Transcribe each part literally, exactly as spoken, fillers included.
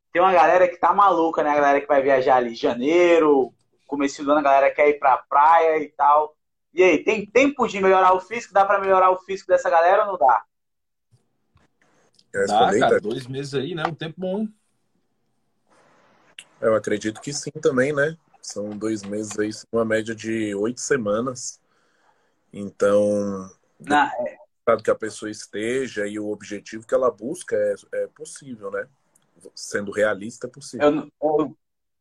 tem uma galera que tá maluca, né? A galera que vai viajar ali em janeiro, começo do ano, a galera quer ir pra praia e tal. E aí, tem tempo de melhorar o físico? Dá pra melhorar o físico dessa galera ou não dá? Quer Dá, responder, cara, Ita? dois meses aí, né? Um tempo bom. Eu acredito que sim também, né? São dois meses aí, uma média de oito semanas. Então, Na, dado que a pessoa esteja e o objetivo que ela busca é, é possível, né? Sendo realista, é possível. eu, não- eu,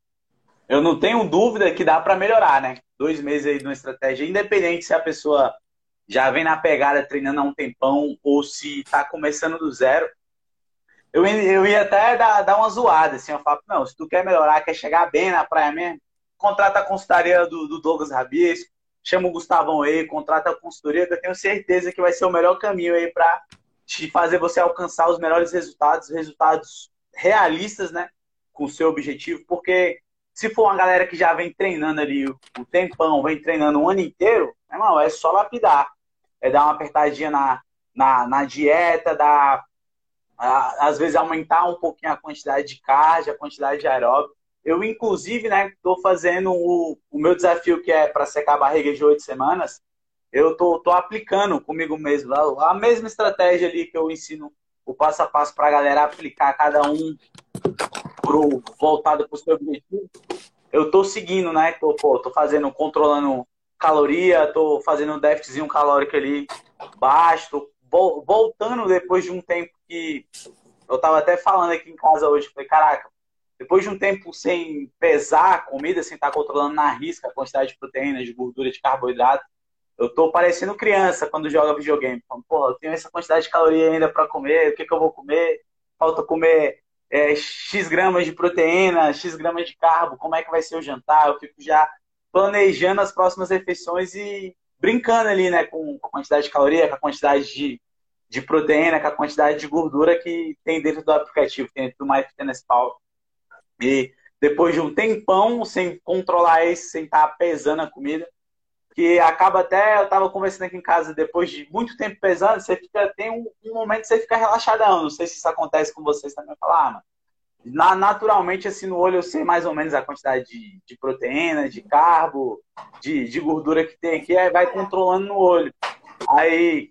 eu não tenho dúvida que dá pra melhorar, né? Dois meses aí de uma estratégia, independente se a pessoa já vem na pegada treinando há um tempão ou se tá começando do zero. Eu, eu ia até dar, dar uma zoada, assim, eu falo, não, se tu quer melhorar, quer chegar bem na praia mesmo, contrata a consultoria do, do Douglas Rabisco, chama o Gustavão aí, contrata a consultoria, que eu tenho certeza que vai ser o melhor caminho aí para te fazer você alcançar os melhores resultados, resultados realistas, né, com o seu objetivo, porque se for uma galera que já vem treinando ali o, o tempão, vem treinando o ano inteiro, irmão, é só lapidar, é dar uma apertadinha na, na, na dieta, dar às vezes aumentar um pouquinho a quantidade de cardio, a quantidade de aeróbico. Eu, inclusive, né, estou fazendo o, o meu desafio, que é para secar a barriga de oito semanas, eu tô, tô aplicando comigo mesmo. A, a mesma estratégia ali que eu ensino o passo a passo para a galera aplicar, cada um pro, voltado para o seu objetivo. Eu tô seguindo, né? Tô, pô, tô fazendo, controlando caloria, tô fazendo um déficitzinho calórico ali baixo, tô voltando depois de um tempo que eu tava até falando aqui em casa hoje, falei, caraca, depois de um tempo sem pesar a comida, sem estar controlando na risca a quantidade de proteínas, de gordura, de carboidrato, eu tô parecendo criança quando joga videogame. Falando, porra, eu tenho essa quantidade de caloria ainda para comer, o que, que eu vou comer? Falta comer é, X gramas de proteína, X gramas de carbo, como é que vai ser o jantar? Eu fico já planejando as próximas refeições e brincando ali, né, com a quantidade de caloria, com a quantidade de, de proteína, com a quantidade de gordura que tem dentro do aplicativo, dentro do MyFitnessPal. E depois de um tempão sem controlar isso, sem estar pesando a comida, que acaba até, eu estava conversando aqui em casa, depois de muito tempo pesando, você fica, tem um, um momento que você fica relaxadão, não sei se isso acontece com vocês também, falar, ah, mano, na, naturalmente, assim, no olho eu sei mais ou menos a quantidade de, de proteína, de carbo, de, de gordura que tem aqui, aí vai controlando no olho. Aí,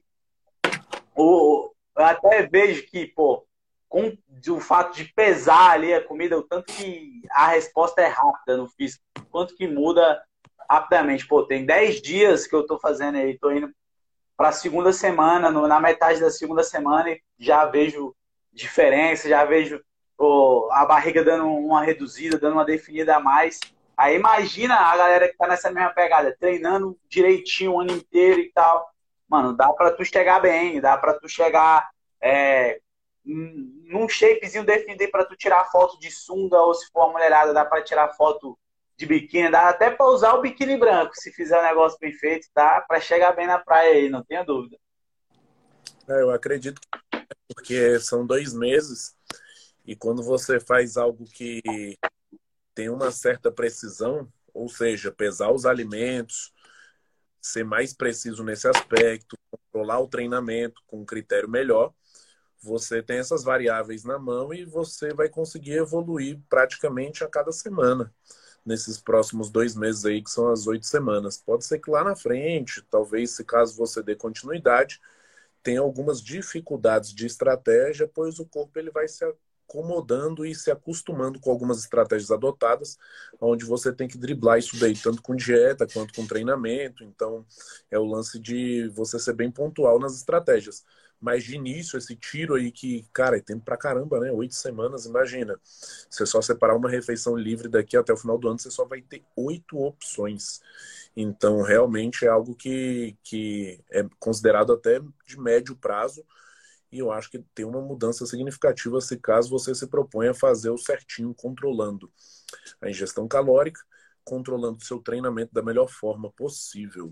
o, eu até vejo que, pô, com o fato de pesar ali a comida, o tanto que a resposta é rápida no físico, quanto que muda rapidamente. Pô, tem dez dias que eu tô fazendo aí, tô indo para a segunda semana, no, na metade da segunda semana, e já vejo diferença, já vejo pô, a barriga dando uma reduzida, dando uma definida a mais. Aí imagina a galera que tá nessa mesma pegada, treinando direitinho o ano inteiro e tal. Mano, dá pra tu chegar bem, dá pra tu chegar é, num shapezinho definido pra tu tirar foto de sunga, ou se for uma mulherada, dá pra tirar foto de biquíni, dá até pra usar o biquíni branco, se fizer o negócio bem feito, dá pra chegar bem na praia aí, não tenha dúvida. É, eu acredito que porque são dois meses e quando você faz algo que tem uma certa precisão, ou seja, pesar os alimentos, ser mais preciso nesse aspecto, controlar o treinamento com um critério melhor, você tem essas variáveis na mão e você vai conseguir evoluir praticamente a cada semana nesses próximos dois meses aí, que são as oito semanas. Pode ser que lá na frente, talvez, se caso você dê continuidade, tenha algumas dificuldades de estratégia, pois o corpo ele vai se acomodando e se acostumando com algumas estratégias adotadas, onde você tem que driblar isso daí, tanto com dieta quanto com treinamento. Então, é o lance de você ser bem pontual nas estratégias. Mas de início, esse tiro aí que, cara, é tempo pra caramba, né? Oito semanas, imagina. Você só separar uma refeição livre daqui até o final do ano, você só vai ter oito opções. Então, realmente é algo que, que é considerado até de médio prazo e eu acho que tem uma mudança significativa se caso você se propõe a fazer o certinho, controlando a ingestão calórica, controlando o seu treinamento da melhor forma possível.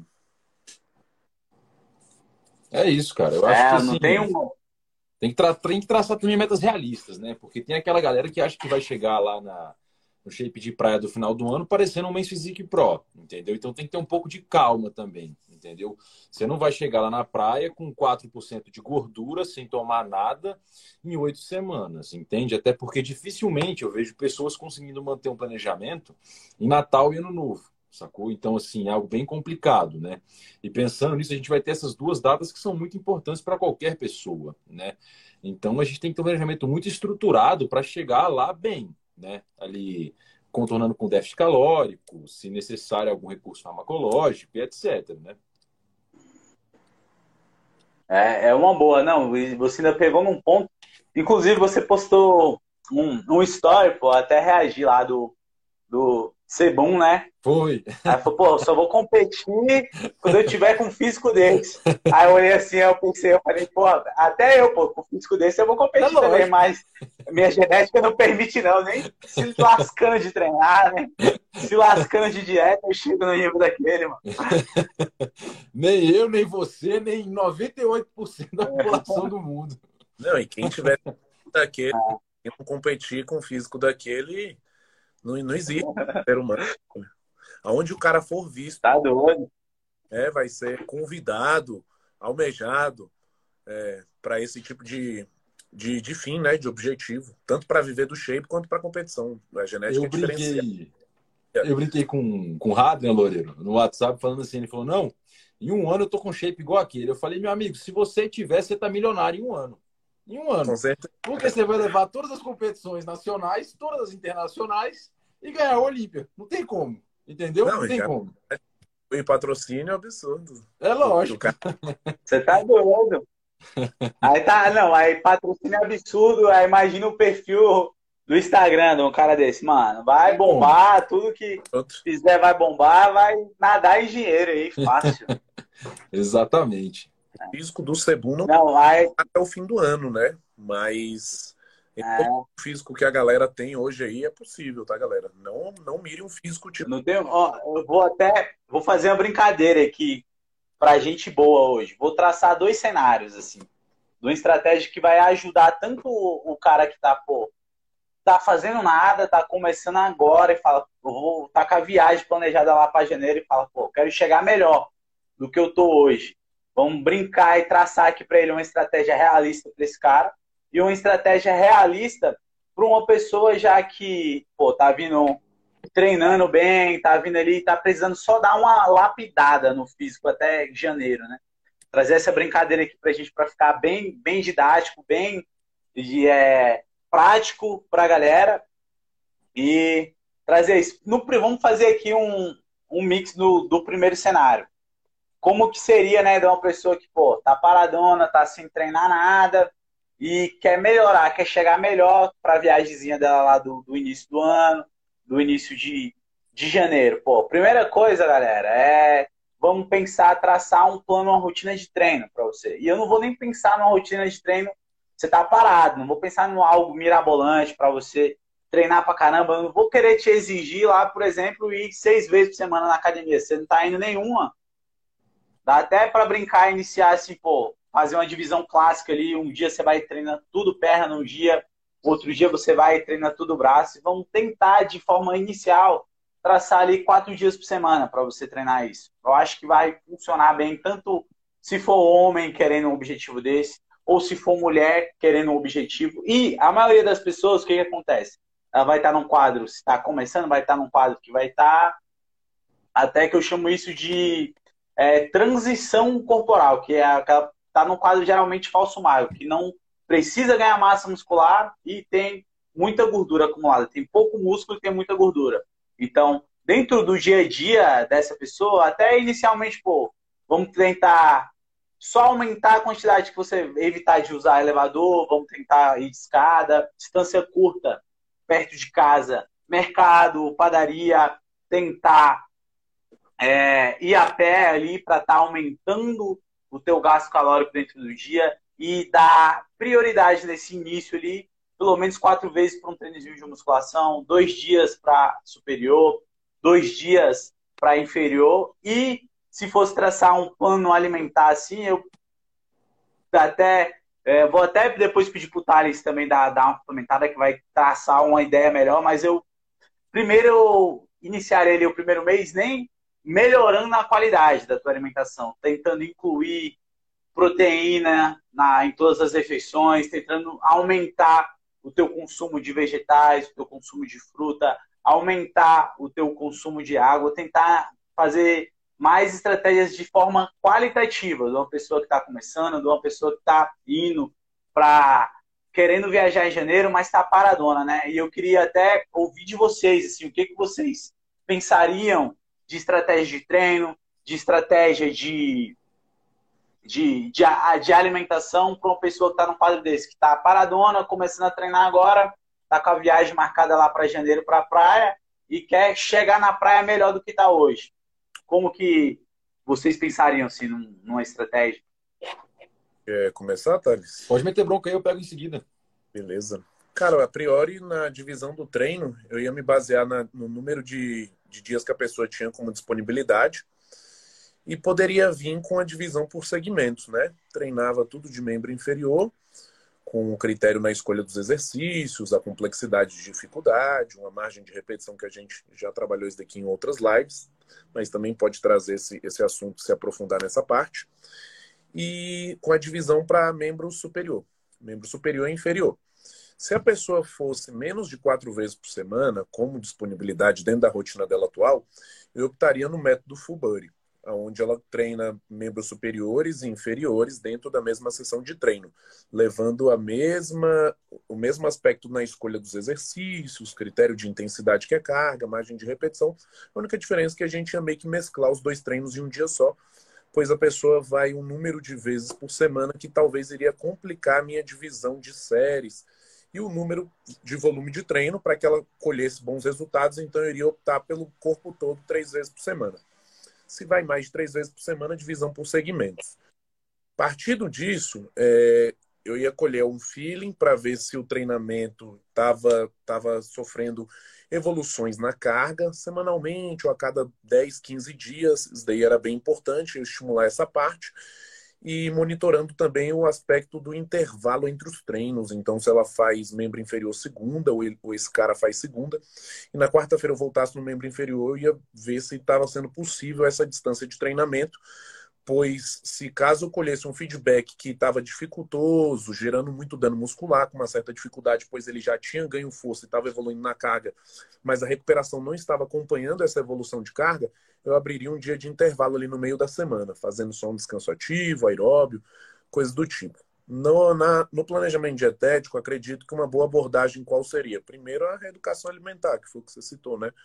É isso, cara. Eu acho que É, assim, não tem um. tem que, tra tem que traçar também metas realistas, né? Porque tem aquela galera que acha que vai chegar lá na, no shape de praia do final do ano parecendo um Men's Physique Pro, entendeu? Então tem que ter um pouco de calma também, entendeu? entendeu? Você não vai chegar lá na praia com quatro por cento de gordura, sem tomar nada, em oito semanas, entende? Até porque dificilmente eu vejo pessoas conseguindo manter um planejamento em Natal e Ano Novo, sacou? Então, assim, é algo bem complicado, né? E pensando nisso, a gente vai ter essas duas datas que são muito importantes para qualquer pessoa, né? Então, a gente tem que ter um planejamento muito estruturado para chegar lá bem, né? Ali contornando com déficit calórico, se necessário algum recurso farmacológico, e etcétera, né? É, é uma boa, não. E você ainda pegou num ponto. Inclusive, você postou um, um story, pô, até reagi lá do, do Sebum, né? Foi. Aí falou, pô, eu só vou competir quando eu tiver com um físico desse. Aí eu olhei assim, eu pensei, eu falei, pô, até eu, pô, com um físico desse eu vou competir É também, lógico. mas minha genética não permite não, nem se lascando de treinar, né? Se lascando de dieta, eu chego no nível daquele, mano. Nem eu, nem você, nem noventa e oito por cento da população do mundo. Não, e quem tiver daquele, quem não competir com o físico daquele, não, não existe ser humano. Aonde o cara for visto, Tá doido. é, vai ser convidado, almejado, é, para esse tipo de, de, de fim, né? De objetivo. Tanto para viver do shape quanto para competição. A genética Eu é diferenciada. brinquei, eu brinquei com, com o Radner, Loureiro, no WhatsApp, falando assim, ele falou, não, em um ano eu tô com shape igual aquele. Eu falei, meu amigo, se você tiver, você tá milionário em um ano. Em um ano. Com certeza. Porque você vai levar todas as competições nacionais, todas as internacionais e ganhar a Olímpia. Não tem como. Entendeu? Não, Não, tem já... como. E patrocínio é absurdo. É lógico. Cara... Você tá doido. Aí tá, não, aí patrocínio absurdo, aí imagina o perfil do Instagram de um cara desse, mano. Vai bombar, tudo que fizer vai bombar, vai nadar em dinheiro aí, fácil. Exatamente. O físico do Sebum não, não vai até o fim do ano, né? Mas é. o físico que a galera tem hoje aí é possível, tá, galera? Não, não mire um físico tipo. Não tenho, ó, eu vou até vou fazer uma brincadeira aqui pra gente boa hoje. Vou traçar dois cenários, assim. De uma estratégia que vai ajudar tanto o, o cara que tá, pô, tá fazendo nada, tá começando agora e fala, eu vou tá com a viagem planejada lá para janeiro e fala, pô, quero chegar melhor do que eu tô hoje. Vamos brincar e traçar aqui para ele uma estratégia realista para esse cara e uma estratégia realista para uma pessoa já que, pô, tá vindo treinando bem, tá vindo ali, tá precisando só dar uma lapidada no físico até janeiro, né? Trazer essa brincadeira aqui pra gente para ficar bem, bem didático, bem de, é, prático pra galera e trazer isso. No, vamos fazer aqui um, um mix do, do primeiro cenário. Como que seria, né, de uma pessoa que, pô, tá paradona, tá sem treinar nada e quer melhorar, quer chegar melhor pra viagemzinha dela lá do, do início do ano, do início de, de janeiro. Pô, primeira coisa, galera, é vamos pensar, traçar um plano, uma rotina de treino para você. E eu não vou nem pensar numa rotina de treino, você tá parado, não vou pensar em algo mirabolante para você treinar pra caramba, eu não vou querer te exigir lá, por exemplo, ir seis vezes por semana na academia, você não tá indo nenhuma. Dá até para brincar e iniciar assim, pô, fazer uma divisão clássica ali, um dia você vai treinar tudo perna, num dia, outro dia você vai treinar tudo braço, e vamos tentar de forma inicial traçar ali quatro dias por semana para você treinar isso. Eu acho que vai funcionar bem, tanto se for homem querendo um objetivo desse, ou se for mulher querendo um objetivo. E a maioria das pessoas, o que, que acontece? Ela vai estar num quadro, se está começando, vai estar num quadro que vai estar, até que eu chamo isso de é, transição corporal, que é aquela, tá num quadro geralmente falso magro, que não precisa ganhar massa muscular e tem muita gordura acumulada. Tem pouco músculo e tem muita gordura. Então, dentro do dia a dia dessa pessoa, até inicialmente, pô, vamos tentar só aumentar a quantidade que você evitar de usar elevador, vamos tentar ir de escada, distância curta, perto de casa, mercado, padaria, tentar é, ir a pé ali para estar tá aumentando o teu gasto calórico dentro do dia e dar prioridade nesse início ali, pelo menos quatro vezes para um treinozinho de musculação, dois dias para superior, dois dias para inferior. E se fosse traçar um plano alimentar assim, eu até é, vou até depois pedir para o Thales também dar, dar uma comentada que vai traçar uma ideia melhor, mas eu primeiro eu iniciaria ali o primeiro mês, nem, melhorando a qualidade da tua alimentação, tentando incluir proteína na, em todas as refeições, tentando aumentar o teu consumo de vegetais, o teu consumo de fruta, aumentar o teu consumo de água, tentar fazer mais estratégias de forma qualitativa, de uma pessoa que está começando, de uma pessoa que está indo para querendo viajar em janeiro, mas está paradona, né? E eu queria até ouvir de vocês, assim, o que, que vocês pensariam de estratégia de treino, de estratégia de, de, de, de alimentação para uma pessoa que está num quadro desse, que está paradona, começando a treinar agora, está com a viagem marcada lá para janeiro para a praia e quer chegar na praia melhor do que está hoje. Como que vocês pensariam assim, numa estratégia? Quer começar, Thales? Pode meter bronca aí, eu pego em seguida. Beleza. Cara, a priori, na divisão do treino, eu ia me basear na, no número de, de dias que a pessoa tinha como disponibilidade e poderia vir com a divisão por segmentos, né? Treinava tudo de membro inferior, com o critério na escolha dos exercícios, a complexidade de dificuldade, uma margem de repetição que a gente já trabalhou isso daqui em outras lives, mas também pode trazer esse, esse assunto, se aprofundar nessa parte. E com a divisão para membro superior. Membro superior e inferior. Se a pessoa fosse menos de quatro vezes por semana, como disponibilidade dentro da rotina dela atual, eu optaria no método Full Body, onde ela treina membros superiores e inferiores dentro da mesma sessão de treino, levando a mesma, o mesmo aspecto na escolha dos exercícios, critério de intensidade que é carga, margem de repetição. A única diferença é que a gente ia meio que mesclar os dois treinos em um dia só, pois a pessoa vai um número de vezes por semana que talvez iria complicar a minha divisão de séries e o número de volume de treino para que ela colhesse bons resultados, então eu iria optar pelo corpo todo três vezes por semana. Se vai mais de três vezes por semana, divisão por segmentos. Partindo disso, é, eu ia colher um feeling para ver se o treinamento estava tava sofrendo evoluções na carga, semanalmente ou a cada dez, quinze dias. Isso daí era bem importante, eu estimular essa parte. E monitorando também o aspecto do intervalo entre os treinos. Então, se ela faz membro inferior segunda, ou, ele, ou esse cara faz segunda, e na quarta-feira eu voltasse no membro inferior, eu ia ver se estava sendo possível essa distância de treinamento, pois se caso eu colhesse um feedback que estava dificultoso, gerando muito dano muscular, com uma certa dificuldade, pois ele já tinha ganho força e estava evoluindo na carga, mas a recuperação não estava acompanhando essa evolução de carga, eu abriria um dia de intervalo ali no meio da semana, fazendo só um descanso ativo, aeróbio, coisas do tipo. No, na, no planejamento dietético, acredito que uma boa abordagem qual seria? Primeiro, a reeducação alimentar, que foi o que você citou, né?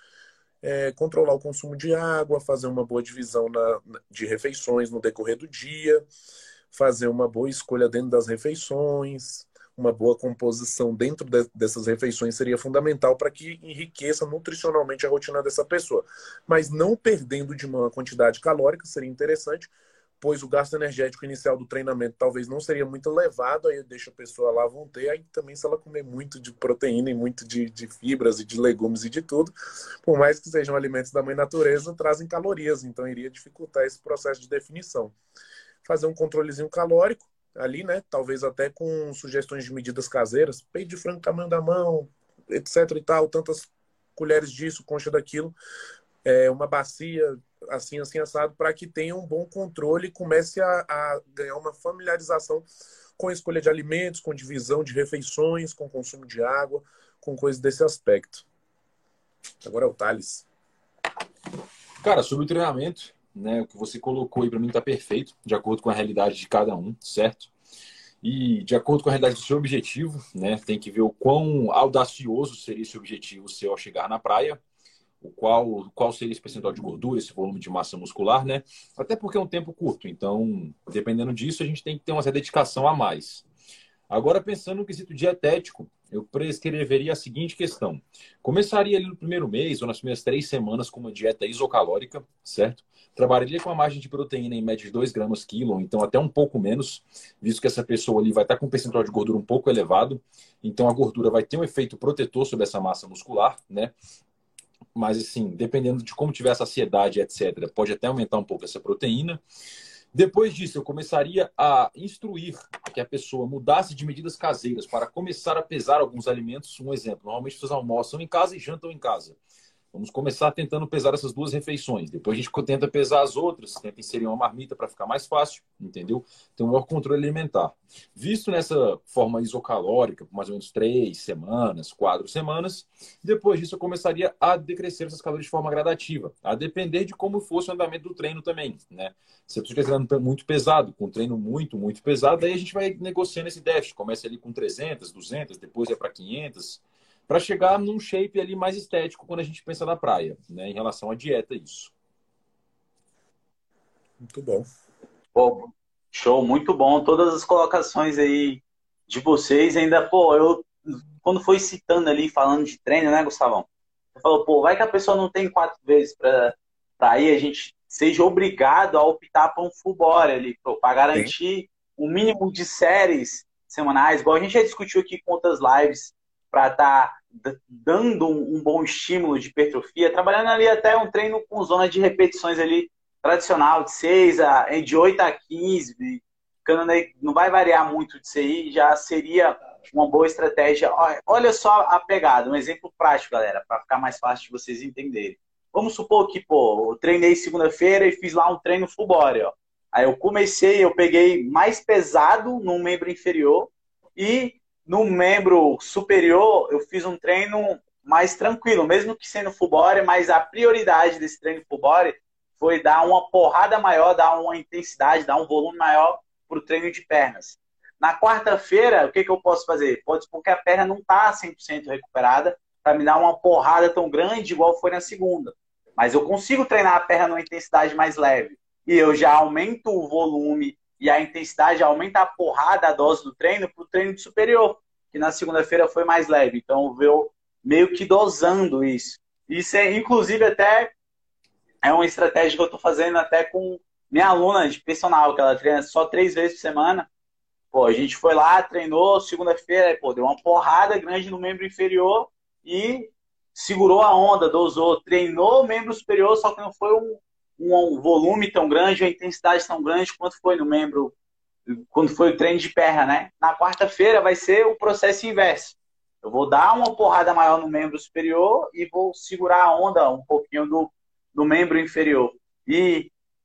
É, controlar o consumo de água, fazer uma boa divisão na, de refeições no decorrer do dia, fazer uma boa escolha dentro das refeições, uma boa composição dentro de, dessas refeições seria fundamental para que enriqueça nutricionalmente a rotina dessa pessoa. Mas não perdendo de uma quantidade calórica, seria interessante, pois o gasto energético inicial do treinamento talvez não seria muito elevado, aí deixa a pessoa lá à vontade, aí também se ela comer muito de proteína e muito de, de fibras e de legumes e de tudo, por mais que sejam alimentos da mãe natureza, trazem calorias, então iria dificultar esse processo de definição. Fazer um controlezinho calórico ali, né, talvez até com sugestões de medidas caseiras, peito de frango tamanho da mão, etc e tal, tantas colheres disso, concha daquilo, é, uma bacia assim, assim, assado, para que tenha um bom controle e comece a, a ganhar uma familiarização com a escolha de alimentos, com divisão de refeições, com consumo de água, com coisas desse aspecto. Agora é o Thales. Cara, sobre o treinamento, né, o que você colocou aí para mim está perfeito, de acordo com a realidade de cada um, certo? E de acordo com a realidade do seu objetivo, né, tem que ver o quão audacioso seria esse objetivo seu ao chegar na praia, o qual, qual seria esse percentual de gordura, esse volume de massa muscular, né? Até porque é um tempo curto, então, dependendo disso, a gente tem que ter uma dedicação a mais. Agora, pensando no quesito dietético, eu prescreveria a seguinte questão. Começaria ali no primeiro mês, ou nas primeiras três semanas, com uma dieta isocalórica, certo? Trabalharia com a margem de proteína em média de dois gramas quilo, ou então até um pouco menos, visto que essa pessoa ali vai estar com um percentual de gordura um pouco elevado, então a gordura vai ter um efeito protetor sobre essa massa muscular, né? Mas, assim, dependendo de como tiver a saciedade, etcétera, pode até aumentar um pouco essa proteína. Depois disso, eu começaria a instruir que a pessoa mudasse de medidas caseiras para começar a pesar alguns alimentos. Um exemplo, normalmente vocês almoçam em casa e jantam em casa. Vamos começar tentando pesar essas duas refeições. Depois a gente tenta pesar as outras, tenta inserir uma marmita para ficar mais fácil, entendeu? Ter um maior controle alimentar. Visto nessa forma isocalórica, por mais ou menos três semanas, quatro semanas, depois disso eu começaria a decrescer essas calorias de forma gradativa, a depender de como fosse o andamento do treino também, né? Se a pessoa estiver treinando muito pesado, com um treino muito, muito pesado, aí a gente vai negociando esse déficit. Começa ali com trezentas, duzentas, depois é para quinhentas, para chegar num shape ali mais estético quando a gente pensa na praia, né? Em relação à dieta, isso. Muito bom. Pô, show, muito bom. Todas as colocações aí de vocês. Ainda, pô, eu, quando foi citando ali, falando de treino, né, Gustavão? Você falou, pô, vai que a pessoa não tem quatro vezes para ir, a gente seja obrigado a optar por um full body ali, para garantir o um mínimo de séries semanais, igual a gente já discutiu aqui com outras lives, para estar tá dando um, um bom estímulo de hipertrofia, trabalhando ali até um treino com zona de repetições ali tradicional, de seis a de oito a quinze, não vai variar muito disso aí, já seria uma boa estratégia. Olha só a pegada, um exemplo prático, galera, para ficar mais fácil de vocês entenderem. Vamos supor que, pô, eu treinei segunda-feira e fiz lá um treino full body, ó. Aí eu comecei, eu peguei mais pesado no membro inferior e no membro superior eu fiz um treino mais tranquilo, mesmo que sendo full body, mas a prioridade desse treino full body foi dar uma porrada maior, dar uma intensidade, dar um volume maior para o treino de pernas. Na quarta-feira, o que, que eu posso fazer? Pode ser porque a perna não está cem por cento recuperada para me dar uma porrada tão grande igual foi na segunda. Mas eu consigo treinar a perna numa intensidade mais leve. E eu já aumento o volume e a intensidade, aumenta a porrada, a dose do treino para o treino de superior, que na segunda-feira foi mais leve. Então eu vou meio que dosando isso. Isso é, inclusive, até é uma estratégia que eu estou fazendo até com minha aluna de personal, que ela treina só três vezes por semana. Pô, a gente foi lá, treinou, segunda-feira, pô, deu uma porrada grande no membro inferior e segurou a onda, dosou, treinou o membro superior, só que não foi um, um volume tão grande, uma intensidade tão grande quanto foi no membro, quando foi o treino de perna, né? Na quarta-feira vai ser o processo inverso. Eu vou dar uma porrada maior no membro superior e vou segurar a onda um pouquinho do do membro inferior. E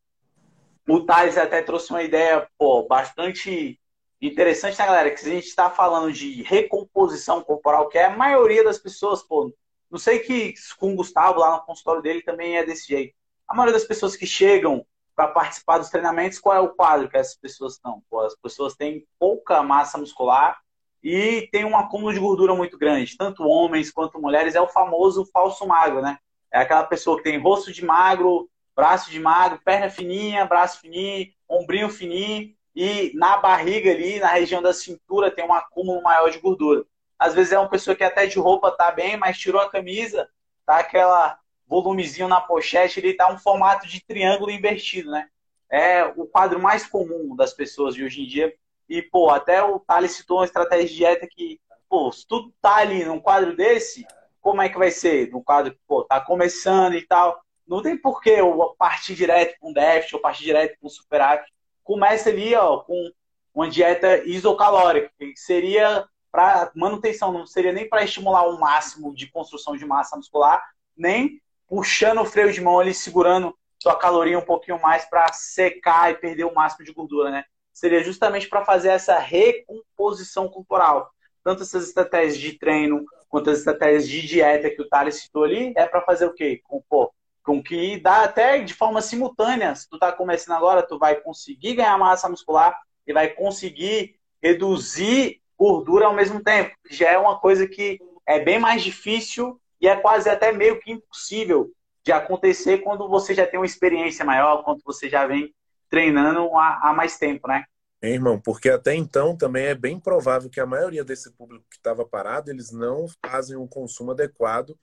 o Thales até trouxe uma ideia, pô, bastante interessante, né, galera? Que a gente está falando de recomposição corporal, que é a maioria das pessoas, pô, não sei que com o Gustavo lá no consultório dele também é desse jeito. A maioria das pessoas que chegam para participar dos treinamentos, qual é o quadro que essas pessoas estão? Pô, as pessoas têm pouca massa muscular e tem um acúmulo de gordura muito grande. Tanto homens quanto mulheres, é o famoso falso magro, né? É aquela pessoa que tem rosto de magro, braço de magro, perna fininha, braço fininho, ombrinho fininho e na barriga ali, na região da cintura, tem um acúmulo maior de gordura. Às vezes é uma pessoa que até de roupa tá bem, mas tirou a camisa, tá aquela volumezinho na pochete, ele tá um formato de triângulo invertido, né? É o quadro mais comum das pessoas de hoje em dia. E, pô, até o Thales citou uma estratégia de dieta que, pô, se tudo tá ali num quadro desse, como é que vai ser? No quadro que, pô, tá começando e tal. Não tem porquê eu partir direto com déficit ou partir direto com superávit. Começa ali, ó, com uma dieta isocalórica, que seria para manutenção, não seria nem para estimular o máximo de construção de massa muscular, nem puxando o freio de mão ali, segurando sua caloria um pouquinho mais para secar e perder o máximo de gordura, né? Seria justamente para fazer essa recomposição corporal. Tanto essas estratégias de treino, quanto as estratégias de dieta que o Thales citou ali, é para fazer o quê? Com, pô, com que dá até de forma simultânea. Se tu tá começando agora, tu vai conseguir ganhar massa muscular e vai conseguir reduzir gordura ao mesmo tempo. Já é uma coisa que é bem mais difícil e é quase até meio que impossível de acontecer quando você já tem uma experiência maior, quando você já vem treinando há, há mais tempo, né? É, irmão, porque até então também é bem provável que a maioria desse público que estava parado, eles não fazem um consumo adequado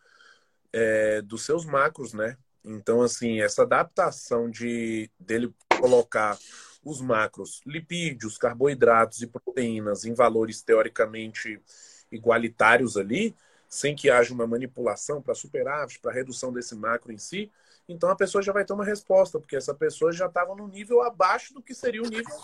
é, dos seus macros, né? Então, assim, essa adaptação de dele colocar os macros, lipídios, carboidratos e proteínas em valores teoricamente igualitários ali, sem que haja uma manipulação para superávit, para redução desse macro em si, então a pessoa já vai ter uma resposta, porque essa pessoa já estava no nível abaixo do que seria o nível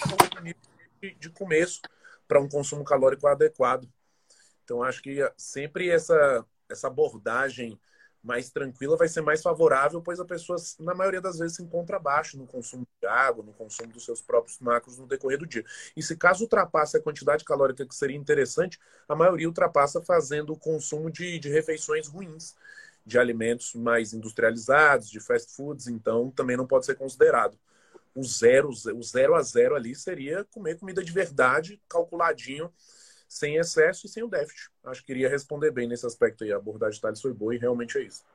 de, de começo para um consumo calórico adequado. Então acho que sempre essa, essa abordagem mais tranquila vai ser mais favorável, pois a pessoa, na maioria das vezes, se encontra abaixo no consumo de água, no consumo dos seus próprios macros no decorrer do dia. E se caso ultrapasse a quantidade calórica que seria interessante, a maioria ultrapassa fazendo o consumo de, de refeições ruins, de alimentos mais industrializados, de fast foods, então também não pode ser considerado. O zero, o zero a zero ali seria comer comida de verdade, calculadinho, sem excesso e sem o déficit. Acho que iria responder bem nesse aspecto aí. A abordagem de Thales foi boa e realmente é isso.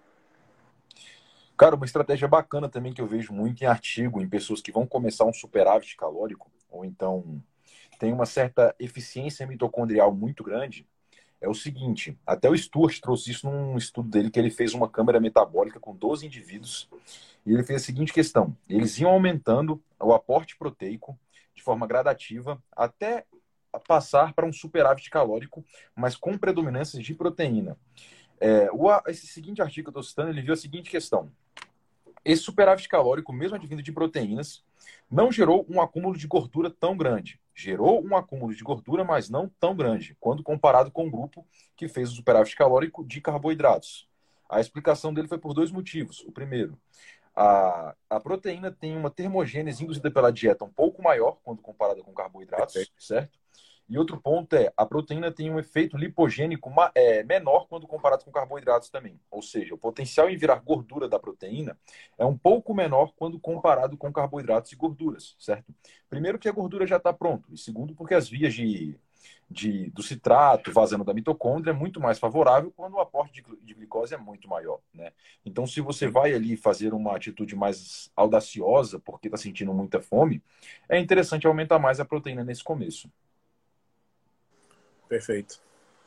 Cara, uma estratégia bacana também que eu vejo muito em artigo, em pessoas que vão começar um superávit calórico, ou então tem uma certa eficiência mitocondrial muito grande, é o seguinte, até o Stuart trouxe isso num estudo dele, que ele fez uma câmara metabólica com doze indivíduos, e ele fez a seguinte questão, eles iam aumentando o aporte proteico de forma gradativa até passar para um superávit calórico, mas com predominância de proteína. É, o, esse seguinte artigo que eu estou citando, ele viu a seguinte questão, esse superávit calórico, mesmo advindo de proteínas, não gerou um acúmulo de gordura tão grande. Gerou um acúmulo de gordura, mas não tão grande, quando comparado com o grupo que fez o superávit calórico de carboidratos. A explicação dele foi por dois motivos. O primeiro, a, a proteína tem uma termogênese induzida pela dieta um pouco maior quando comparada com carboidratos, certo? E outro ponto é, a proteína tem um efeito lipogênico é, menor quando comparado com carboidratos também. Ou seja, o potencial em virar gordura da proteína é um pouco menor quando comparado com carboidratos e gorduras, certo? Primeiro que a gordura já está pronta. E segundo porque as vias de, de, do citrato vazando da mitocôndria é muito mais favorável quando o aporte de, de glicose é muito maior, né? Então, se você vai ali fazer uma atitude mais audaciosa porque está sentindo muita fome, é interessante aumentar mais a proteína nesse começo. Perfeito.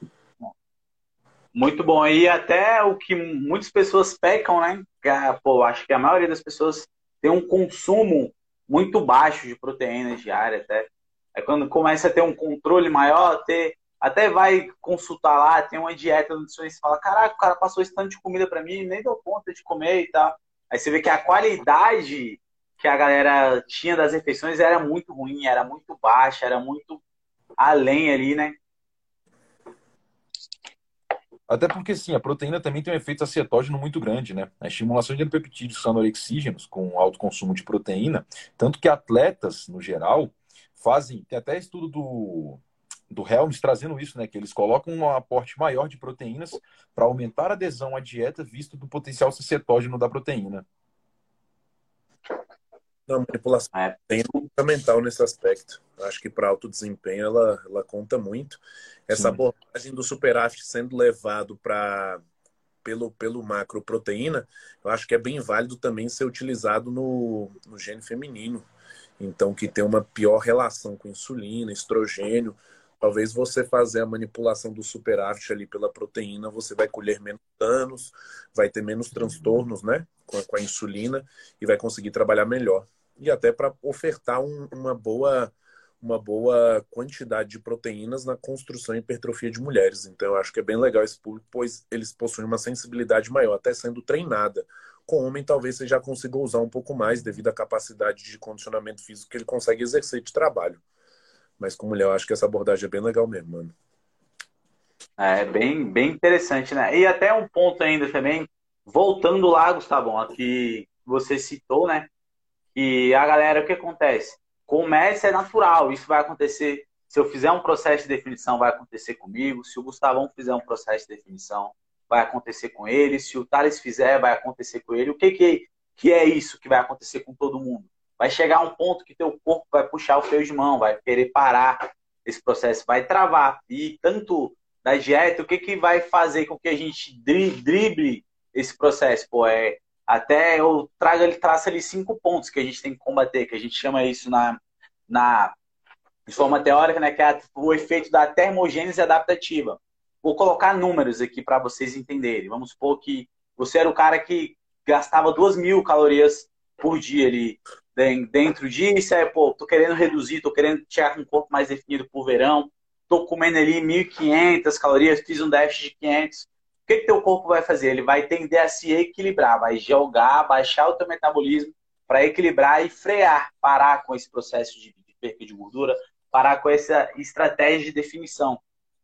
Muito bom. E até o que muitas pessoas pecam, né? Que, pô, acho que a maioria das pessoas tem um consumo muito baixo de proteínas diárias até. É quando começa a ter um controle maior, ter, até vai consultar lá, tem uma dieta nutricionista e fala, caraca, o cara passou esse tanto de comida para mim, nem deu conta de comer e tal. Aí você vê que a qualidade que a galera tinha das refeições era muito ruim, era muito baixa, era muito além ali, né? Até porque, sim, a proteína também tem um efeito acetógeno muito grande, né? A estimulação de peptídeos anorexígenos com alto consumo de proteína, tanto que atletas, no geral, fazem... Tem até estudo do, do Helms trazendo isso, né? Que eles colocam um aporte maior de proteínas para aumentar a adesão à dieta, visto do potencial cetógeno da proteína. Não, manipulação É. é fundamental nesse aspecto. Acho que para alto desempenho ela, ela conta muito. Essa Sim. abordagem do superávit sendo levado para pelo, pelo macroproteína, eu acho que é bem válido também ser utilizado no, no gene feminino. Então, que tem uma pior relação com insulina, estrogênio. Talvez você fazer a manipulação do superávit ali pela proteína, você vai colher menos danos, vai ter menos transtornos, né, com a, com a insulina e vai conseguir trabalhar melhor. E até para ofertar um, uma, boa, uma boa quantidade de proteínas na construção e hipertrofia de mulheres. Então, eu acho que é bem legal esse público, pois eles possuem uma sensibilidade maior, até sendo treinada. Com homem, talvez você já consiga usar um pouco mais devido à capacidade de condicionamento físico que ele consegue exercer de trabalho. Mas com mulher, eu acho que essa abordagem é bem legal mesmo, mano. É bem, bem interessante, né? E até um ponto ainda também, voltando lá, Gustavão, aqui você citou, né? E a galera, o que acontece? Comércio é natural, isso vai acontecer. Se eu fizer um processo de definição, vai acontecer comigo. Se o Gustavão fizer um processo de definição, vai acontecer com ele. Se o Thales fizer, vai acontecer com ele. O que, que, que é isso que vai acontecer com todo mundo? Vai chegar um ponto que teu corpo vai puxar o freio de mão, vai querer parar esse processo, vai travar. E tanto da dieta, o que, que vai fazer com que a gente drible esse processo? Pô, é, até eu trago, ele traça ali cinco pontos que a gente tem que combater, que a gente chama isso na, na de forma teórica, né, que é o efeito da termogênese adaptativa. Vou colocar números aqui para vocês entenderem. Vamos supor que você era o cara que gastava duas mil calorias por dia ali dentro disso, aí, pô, tô querendo reduzir, tô querendo chegar com um corpo mais definido pro verão, tô comendo ali mil e quinhentas calorias, fiz um déficit de quinhentos. O que que teu corpo vai fazer? Ele vai tender a se equilibrar, vai jogar, baixar o teu metabolismo para equilibrar e frear, parar com esse processo de perda de gordura, parar com essa estratégia de definição.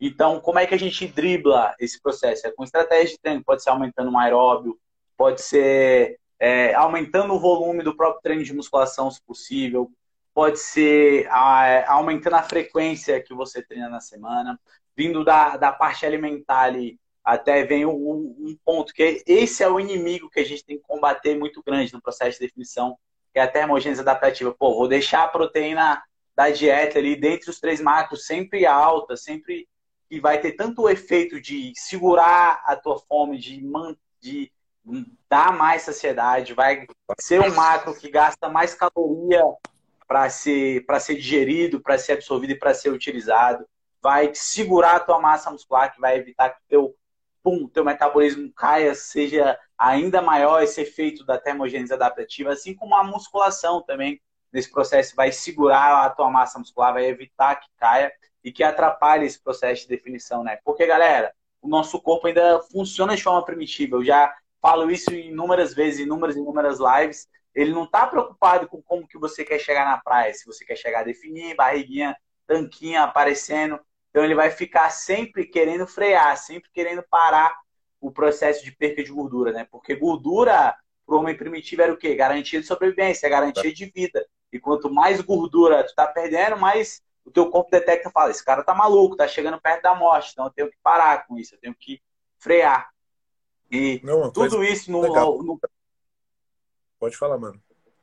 Então, como é que a gente dribla esse processo? É com estratégia de treino, pode ser aumentando um aeróbio, pode ser é, aumentando o volume do próprio treino de musculação, se possível, pode ser a, aumentando a frequência que você treina na semana, vindo da, da parte alimentar ali, até vem um, um ponto, que esse é o inimigo que a gente tem que combater muito grande no processo de definição, que é a termogênese adaptativa. Pô, vou deixar a proteína da dieta ali, dentre os três macros, sempre alta, sempre que vai ter tanto o efeito de segurar a tua fome, de, de dar mais saciedade, vai ser um macro que gasta mais caloria para ser, para ser digerido, para ser absorvido e para ser utilizado, vai segurar a tua massa muscular, que vai evitar que o teu, pum, teu metabolismo caia, seja ainda maior esse efeito da termogênese adaptativa, assim como a musculação também, nesse processo, vai segurar a tua massa muscular, vai evitar que caia e que atrapalhe esse processo de definição, né? Porque, galera, o nosso corpo ainda funciona de forma primitiva. Eu já falo isso inúmeras vezes, inúmeras, inúmeras lives. Ele não está preocupado com como que você quer chegar na praia, se você quer chegar a definir, barriguinha, tanquinha aparecendo. Então, ele vai ficar sempre querendo frear, sempre querendo parar o processo de perca de gordura, né? Porque gordura, para o homem primitivo, era o quê? Garantia de sobrevivência, garantia de vida. E quanto mais gordura tu está perdendo, mais o teu corpo detecta e fala, esse cara tá maluco, tá chegando perto da morte, então eu tenho que parar com isso, eu tenho que frear. E não, tudo isso no, no... Pode falar, mano.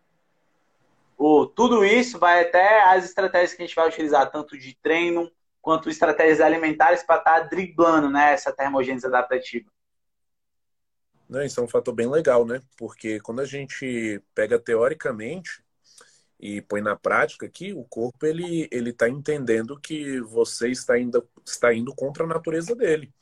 O, tudo isso vai até as estratégias que a gente vai utilizar, tanto de treino, quanto estratégias alimentares para estar tá driblando, né, essa termogênese adaptativa. Não, isso é um fator bem legal, né? Porque quando a gente pega teoricamente e põe na prática aqui, o corpo ele ele está entendendo que você está indo, está indo contra a natureza dele.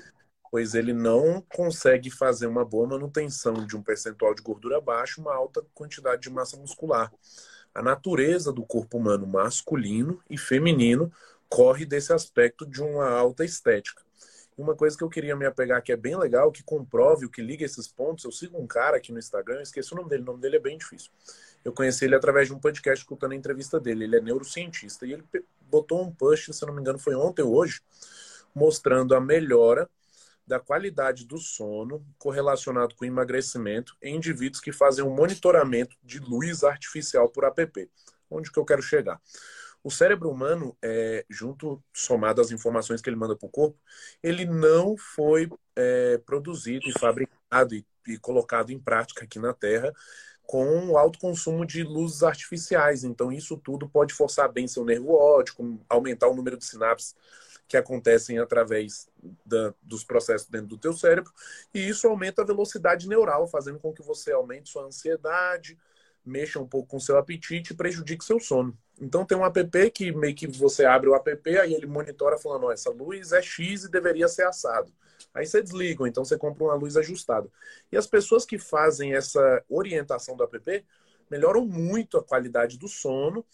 Pois ele não consegue fazer uma boa manutenção de um percentual de gordura baixo, uma alta quantidade de massa muscular. A natureza do corpo humano masculino e feminino corre desse aspecto de uma alta estética. E uma coisa que eu queria me apegar que é bem legal, que comprove o que liga esses pontos, eu sigo um cara aqui no Instagram, eu esqueci o nome dele, o nome dele é bem difícil. Eu conheci ele através de um podcast, escutando a entrevista dele. Ele é neurocientista e ele botou um post, se não me engano foi ontem ou hoje, mostrando a melhora da qualidade do sono correlacionado com emagrecimento em indivíduos que fazem um monitoramento de luz artificial por app. Onde que eu quero chegar? O cérebro humano, é, junto, somado às informações que ele manda para o corpo, ele não foi é, produzido e fabricado e, e colocado em prática aqui na Terra com o alto consumo de luzes artificiais. Então, isso tudo pode forçar bem seu nervo óptico, aumentar o número de sinapses que acontecem através da, dos processos dentro do teu cérebro, e isso aumenta a velocidade neural, fazendo com que você aumente sua ansiedade, mexa um pouco com seu apetite e prejudique seu sono. Então tem um app que meio que você abre o app, aí ele monitora falando, ó, essa luz é X e deveria ser assado. Aí você desliga, ou então você compra uma luz ajustada. E as pessoas que fazem essa orientação do app melhoram muito a qualidade do sono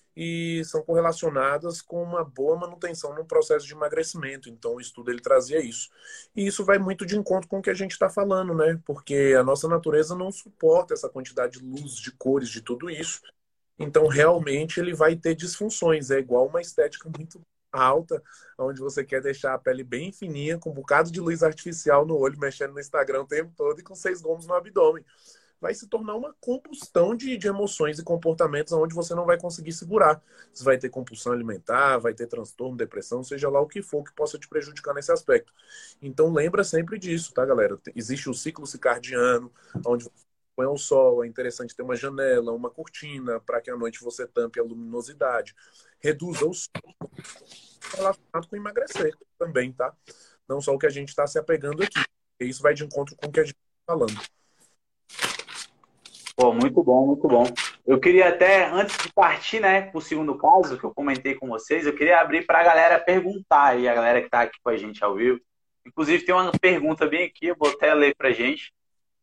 e são correlacionadas com uma boa manutenção no processo de emagrecimento. Então o estudo ele trazia isso. E isso vai muito de encontro com o que a gente está falando, né? Porque a nossa natureza não suporta essa quantidade de luz, de cores, de tudo isso. Então realmente ele vai ter disfunções. É igual uma estética muito alta, onde você quer deixar a pele bem fininha, com um bocado de luz artificial no olho, mexendo no Instagram o tempo todo e com seis gomos no abdômen. Vai se tornar uma combustão de, de emoções e comportamentos onde você não vai conseguir segurar. Você vai ter compulsão alimentar, vai ter transtorno, depressão, seja lá o que for que possa te prejudicar nesse aspecto. Então lembra sempre disso, tá, galera? Existe o ciclo circadiano, onde você põe o sol, é interessante ter uma janela, uma cortina, para que à noite você tampe a luminosidade. Reduza o sono relacionado com emagrecer também, tá? Não só o que a gente está se apegando aqui. E isso vai de encontro com o que a gente está falando. Pô, muito bom, muito bom. Eu queria até, antes de partir, né, para o segundo caso que eu comentei com vocês, eu queria abrir para a galera perguntar aí, a galera que está aqui com a gente ao vivo. Inclusive, tem uma pergunta bem aqui, eu vou até ler para a gente.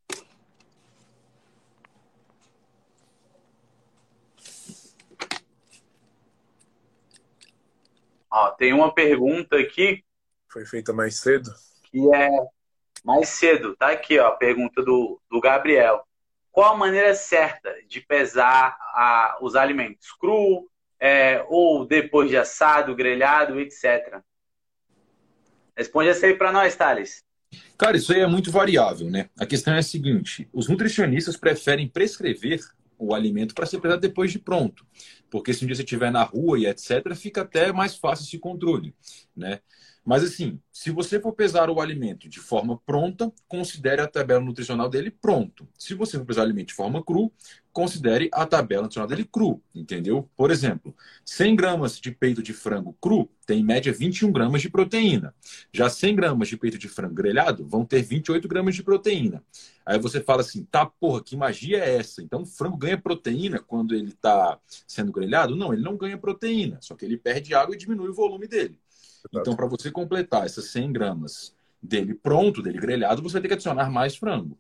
Ó, tem uma pergunta aqui. Foi feita mais cedo? Que é mais cedo. Tá aqui, ó, a pergunta do, do Gabriel. Qual a maneira certa de pesar a, os alimentos? Cru, é, ou depois de assado, grelhado, etcétera? Responde essa aí para nós, Thales. Cara, isso aí é muito variável, né? A questão é a seguinte: os nutricionistas preferem prescrever o alimento para ser pesado depois de pronto, porque se um dia você estiver na rua e etcétera, fica até mais fácil esse controle, né? Mas assim, se você for pesar o alimento de forma pronta, considere a tabela nutricional dele pronto. Se você for pesar o alimento de forma cru, considere a tabela nutricional dele cru, entendeu? Por exemplo, cem gramas de peito de frango cru tem em média vinte e um gramas de proteína. Já cem gramas de peito de frango grelhado vão ter vinte e oito gramas de proteína. Aí você fala assim, tá, porra, que magia é essa? Então o frango ganha proteína quando ele está sendo grelhado? Não, ele não ganha proteína, só que ele perde água e diminui o volume dele. Então, para você completar essas cem gramas dele pronto, dele grelhado, você vai ter que adicionar mais frango.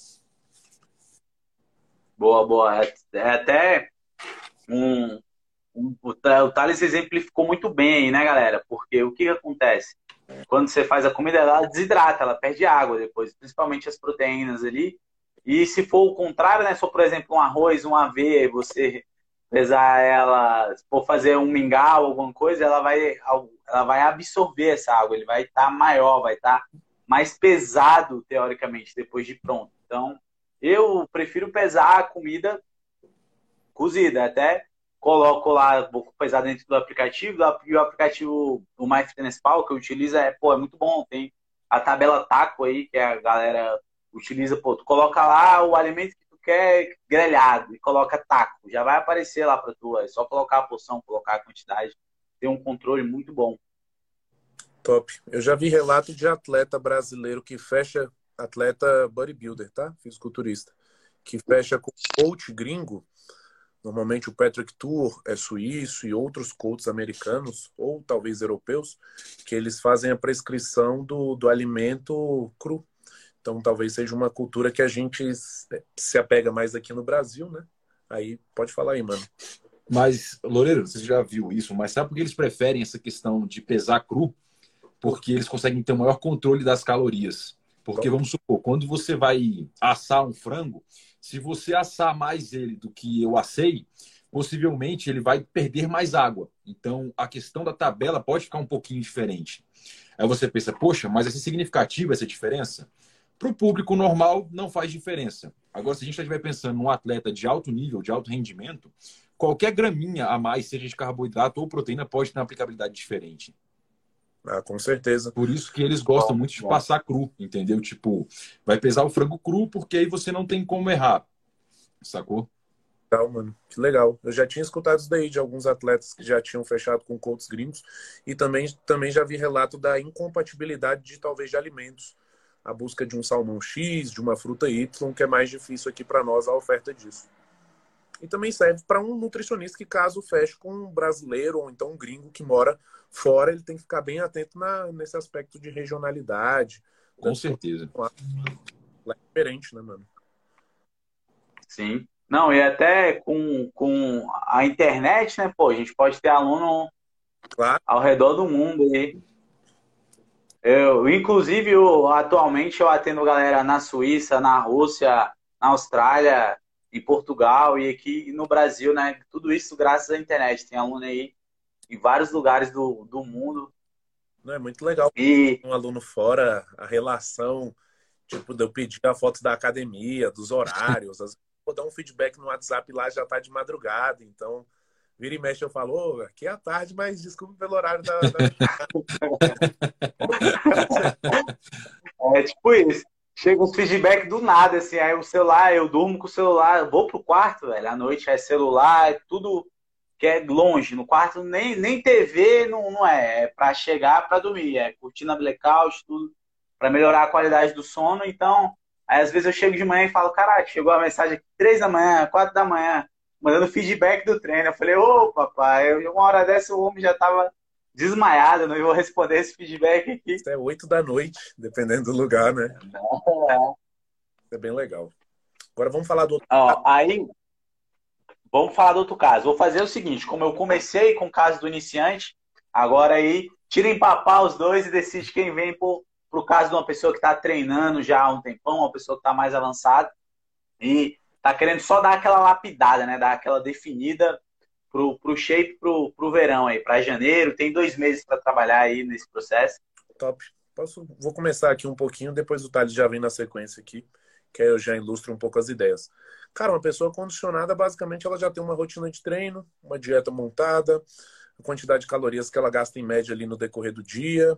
Boa, boa. É, é até um, um, o Ta- o Thales exemplificou muito bem aí, né, galera? Porque o que que acontece? Quando você faz a comida, ela desidrata, ela perde água depois, principalmente as proteínas ali. E se for o contrário, né? Se for, por exemplo, um arroz, um aveia, e você pesar ela, se for fazer um mingau, alguma coisa, ela vai, ela vai absorver essa água, ele vai estar maior, vai estar mais pesado, teoricamente, depois de pronto. Então, eu prefiro pesar a comida cozida. Até coloco lá, vou pesar dentro do aplicativo, e o aplicativo do MyFitnessPal que eu utilizo é, pô, é muito bom. Tem a tabela taco aí, que a galera utiliza, pô, tu coloca lá o alimento que tu quer grelhado e coloca taco. Já vai aparecer lá pra tu, é só colocar a porção, colocar a quantidade. Tem um controle muito bom. Top. Eu já vi relato de atleta brasileiro que fecha, atleta bodybuilder, tá? Fisiculturista, que fecha com coach gringo. Normalmente o Patrick Tuor é suíço e outros coaches americanos, ou talvez europeus, que eles fazem a prescrição do, do alimento cru. Então talvez seja uma cultura que a gente se apega mais aqui no Brasil, né? Aí pode falar aí, mano. Mas, Loureiro, você já viu isso, mas sabe por que eles preferem essa questão de pesar cru? Porque eles conseguem ter o maior controle das calorias. Porque, vamos supor, quando você vai assar um frango, se você assar mais ele do que eu assei, possivelmente ele vai perder mais água. Então, a questão da tabela pode ficar um pouquinho diferente. Aí você pensa, poxa, mas é significativa essa diferença? Para o público normal, não faz diferença. Agora, se a gente estiver pensando num atleta de alto nível, de alto rendimento, qualquer graminha a mais, seja de carboidrato ou proteína, pode ter uma aplicabilidade diferente. Ah, com certeza. Por isso que eles gostam muito de passar cru, entendeu? Tipo, vai pesar o frango cru porque aí você não tem como errar, sacou? Legal, mano. Que legal. Eu já tinha escutado isso daí de alguns atletas que já tinham fechado com coaches gringos e também, também já vi relato da incompatibilidade de talvez de alimentos. A busca de um salmão X, de uma fruta Y, que é mais difícil aqui para nós a oferta disso. E também serve para um nutricionista que, caso feche com um brasileiro ou então um gringo que mora fora, ele tem que ficar bem atento na, nesse aspecto de regionalidade. Com certeza. É diferente, né, mano? Sim. Não, e até com, com a internet, né, pô, a gente pode ter aluno Claro. ao redor do mundo aí. Eu, inclusive, eu, atualmente eu atendo galera na Suíça, na Rússia, na Austrália, em Portugal e aqui no Brasil, né? Tudo isso graças à internet. Tem aluno aí em vários lugares do, do mundo. Não, é muito legal. E Um aluno fora, a relação, tipo, de eu pedir a foto da academia, dos horários. Às vezes, vou dar um feedback no WhatsApp lá, já tá de madrugada. Então, vira e mexe, eu falo, ô, aqui é à tarde, mas desculpa pelo horário da... da... é tipo isso. Chega uns feedback do nada, assim, aí o celular, eu durmo com o celular, eu vou pro quarto, velho, à noite é celular, é tudo que é longe, no quarto nem, nem T V não, não é, é pra chegar pra dormir, é cortina blackout, tudo, pra melhorar a qualidade do sono, então, aí às vezes eu chego de manhã e falo, caraca, chegou a mensagem aqui três da manhã, quatro da manhã, mandando feedback do treino, eu falei, ô papai, eu, uma hora dessa o homem já tava desmaiado, não vou responder esse feedback aqui. Isso é oito da noite, dependendo do lugar, né? É, é bem legal. Agora vamos falar do outro. Ó, aí, vamos falar do outro caso. Vou fazer o seguinte, como eu comecei com o caso do iniciante, agora aí, tirem papar os dois e decide quem vem pro, pro caso de uma pessoa que está treinando já há um tempão, uma pessoa que está mais avançada e tá querendo só dar aquela lapidada, né? Dar aquela definida pro, pro shape pro, pro verão aí, para janeiro. Tem dois meses para trabalhar aí nesse processo. Top. Posso, vou começar aqui um pouquinho, depois o Thales já vem na sequência aqui, que aí eu já ilustro um pouco as ideias. Cara, uma pessoa condicionada, basicamente, ela já tem uma rotina de treino, uma dieta montada, a quantidade de calorias que ela gasta em média ali no decorrer do dia.